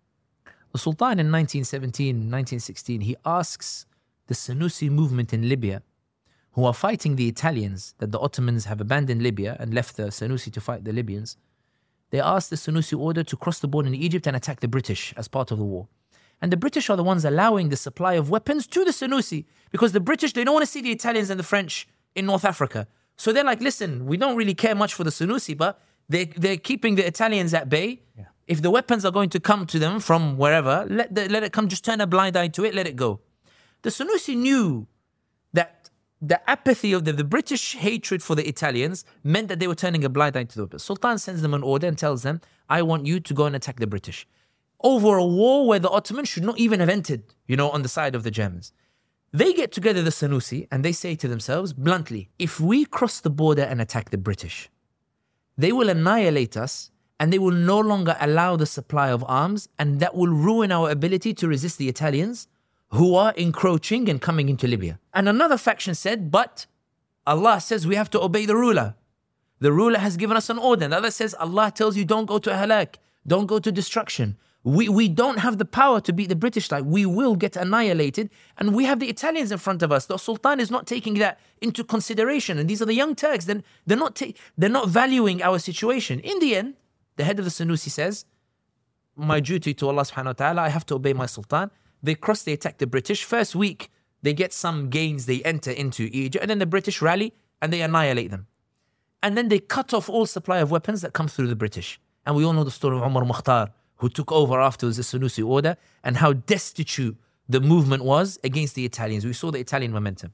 the Sultan in 1917, 1916, he asks the Senussi movement in Libya, who are fighting the Italians, that the Ottomans have abandoned Libya and left the Senussi to fight the Libyans. They asked the Senussi order to cross the border in Egypt and attack the British as part of the war. And the British are the ones allowing the supply of weapons to the Senussi, because the British, they don't want to see the Italians and the French in North Africa. So they're like, listen, we don't really care much for the Senussi, but they're keeping the Italians at bay. Yeah. If the weapons are going to come to them from wherever, let it come, just turn a blind eye to it, let it go. The Senussi knew that the apathy of the British hatred for the Italians meant that they were turning a blind eye to the weapons. Sultan sends them an order and tells them, I want you to go and attack the British, over a war where the Ottomans should not even have entered, on the side of the Germans. They get together, the Senussi, and they say to themselves bluntly, if we cross the border and attack the British, they will annihilate us and they will no longer allow the supply of arms, and that will ruin our ability to resist the Italians who are encroaching and coming into Libya. And another faction said, but Allah says we have to obey the ruler. The ruler has given us an order. And the other says, Allah tells you don't go to halak, don't go to destruction. We don't have the power to beat the British. Like, we will get annihilated, and we have the Italians in front of us. The Sultan is not taking that into consideration, and these are the Young Turks. Then they're not valuing our situation. In the end, the head of the Senussi says, my duty to Allah subhanahu wa ta'ala, I have to obey my Sultan. They cross, they attack the British. First week, they get some gains, they enter into Egypt, and then the British rally and they annihilate them. And then they cut off all supply of weapons that come through the British. And we all know the story of Umar Mukhtar, who took over afterwards the Senussi order, and how destitute the movement was against the Italians. We saw the Italian momentum.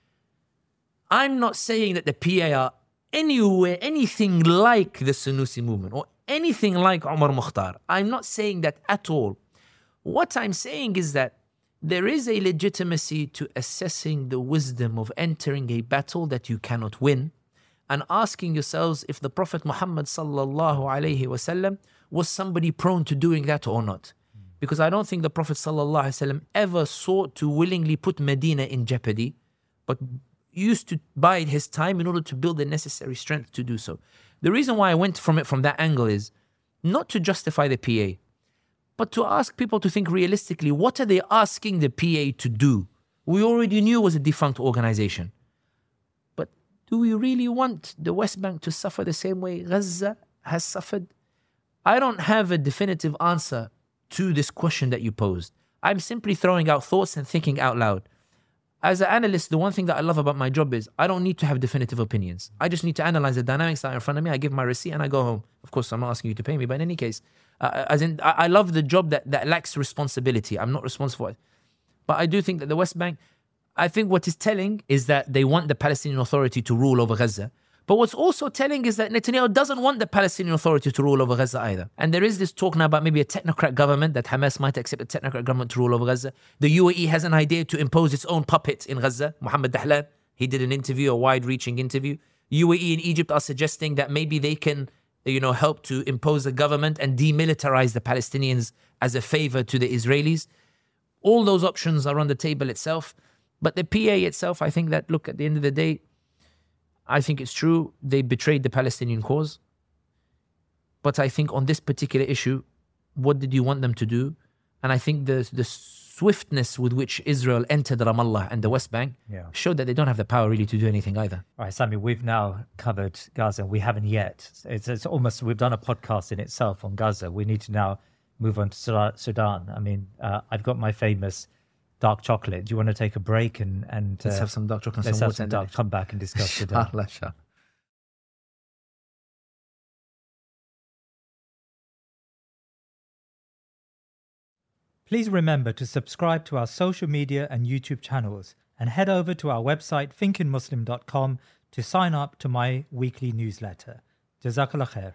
I'm not saying that the PA are anywhere, anything like the Senussi movement or anything like Umar Mukhtar. I'm not saying that at all. What I'm saying is that there is a legitimacy to assessing the wisdom of entering a battle that you cannot win, and asking yourselves if the Prophet Muhammad sallallahu alaihi wasallam was somebody prone to doing that or not. Because I don't think the Prophet sallallahu alaihi wasallam ever sought to willingly put Medina in jeopardy, but used to bide his time in order to build the necessary strength to do so. The reason why I went from that angle is not to justify the PA, but to ask people to think realistically, what are they asking the PA to do? We already knew it was a defunct organization. But do we really want the West Bank to suffer the same way Gaza has suffered? I don't have a definitive answer to this question that you posed. I'm simply throwing out thoughts and thinking out loud. As an analyst, the one thing that I love about my job is I don't need to have definitive opinions. I just need to analyze the dynamics that are in front of me. I give my receipt and I go home. Of course, I'm not asking you to pay me, but in any case, I love the job that lacks responsibility. I'm not responsible for it. But I do think that the West Bank, I think what is telling is that they want the Palestinian Authority to rule over Gaza. But what's also telling is that Netanyahu doesn't want the Palestinian Authority to rule over Gaza either. And there is this talk now about maybe a technocrat government, that Hamas might accept a technocrat government to rule over Gaza. The UAE has an idea to impose its own puppet in Gaza. Mohammed Dahlan, he did an interview, a wide-reaching interview. UAE and Egypt are suggesting that maybe they can, help to impose a government and demilitarize the Palestinians as a favor to the Israelis. All those options are on the table itself. But the PA itself, I think that, look, at the end of the day, I think it's true, they betrayed the Palestinian cause. But I think on this particular issue, what did you want them to do? And I think the swiftness with which Israel entered Ramallah and the West Bank showed that they don't have the power really to do anything either. All right, Sami, we've now covered Gaza. We haven't yet. It's almost, we've done a podcast in itself on Gaza. We need to now move on to Sudan. I mean, I've got my famous dark chocolate. Do you want to take a break and let's have some dark chocolate? Let's some have water some and dark. Come back and discuss it. Inshallah. Please remember to subscribe to our social media and YouTube channels and head over to our website thinkingmuslim.com to sign up to my weekly newsletter. Jazakallah khair.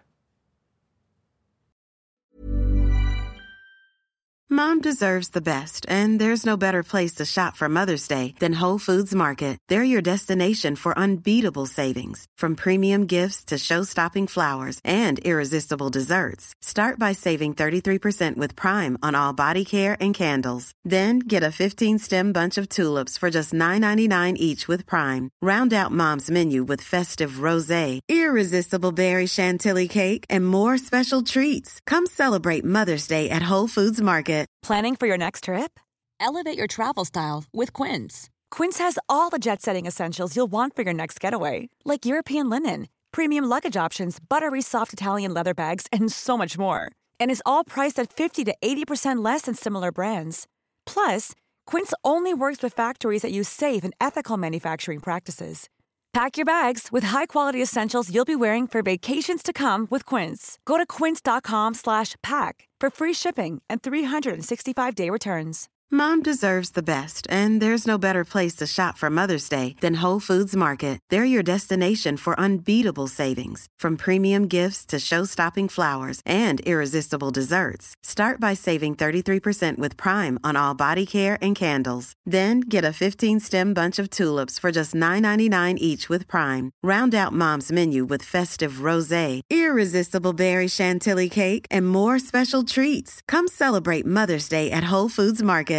Mom deserves the best, and there's no better place to shop for Mother's Day than Whole Foods Market. They're your destination for unbeatable savings, from premium gifts to show-stopping flowers and irresistible desserts. Start by saving 33% with Prime on all body care and candles. Then get a 15-stem bunch of tulips for just $9.99 each with Prime. Round out Mom's menu with festive rosé, irresistible berry chantilly cake, and more special treats. Come celebrate Mother's Day at Whole Foods Market. Planning for your next trip? Elevate your travel style with Quince. Quince has all the jet-setting essentials you'll want for your next getaway, like European linen, premium luggage options, buttery soft Italian leather bags, and so much more. And is all priced at 50 to 80% less than similar brands. Plus, Quince only works with factories that use safe and ethical manufacturing practices. Pack your bags with high-quality essentials you'll be wearing for vacations to come with Quince. Go to quince.com/pack for free shipping and 365-day returns. Mom deserves the best, and there's no better place to shop for Mother's Day than Whole Foods Market. They're your destination for unbeatable savings, from premium gifts to show-stopping flowers and irresistible desserts. Start by saving 33% with Prime on all body care and candles. Then get a 15-stem bunch of tulips for just $9.99 each with Prime. Round out Mom's menu with festive rosé, irresistible berry chantilly cake, and more special treats. Come celebrate Mother's Day at Whole Foods Market.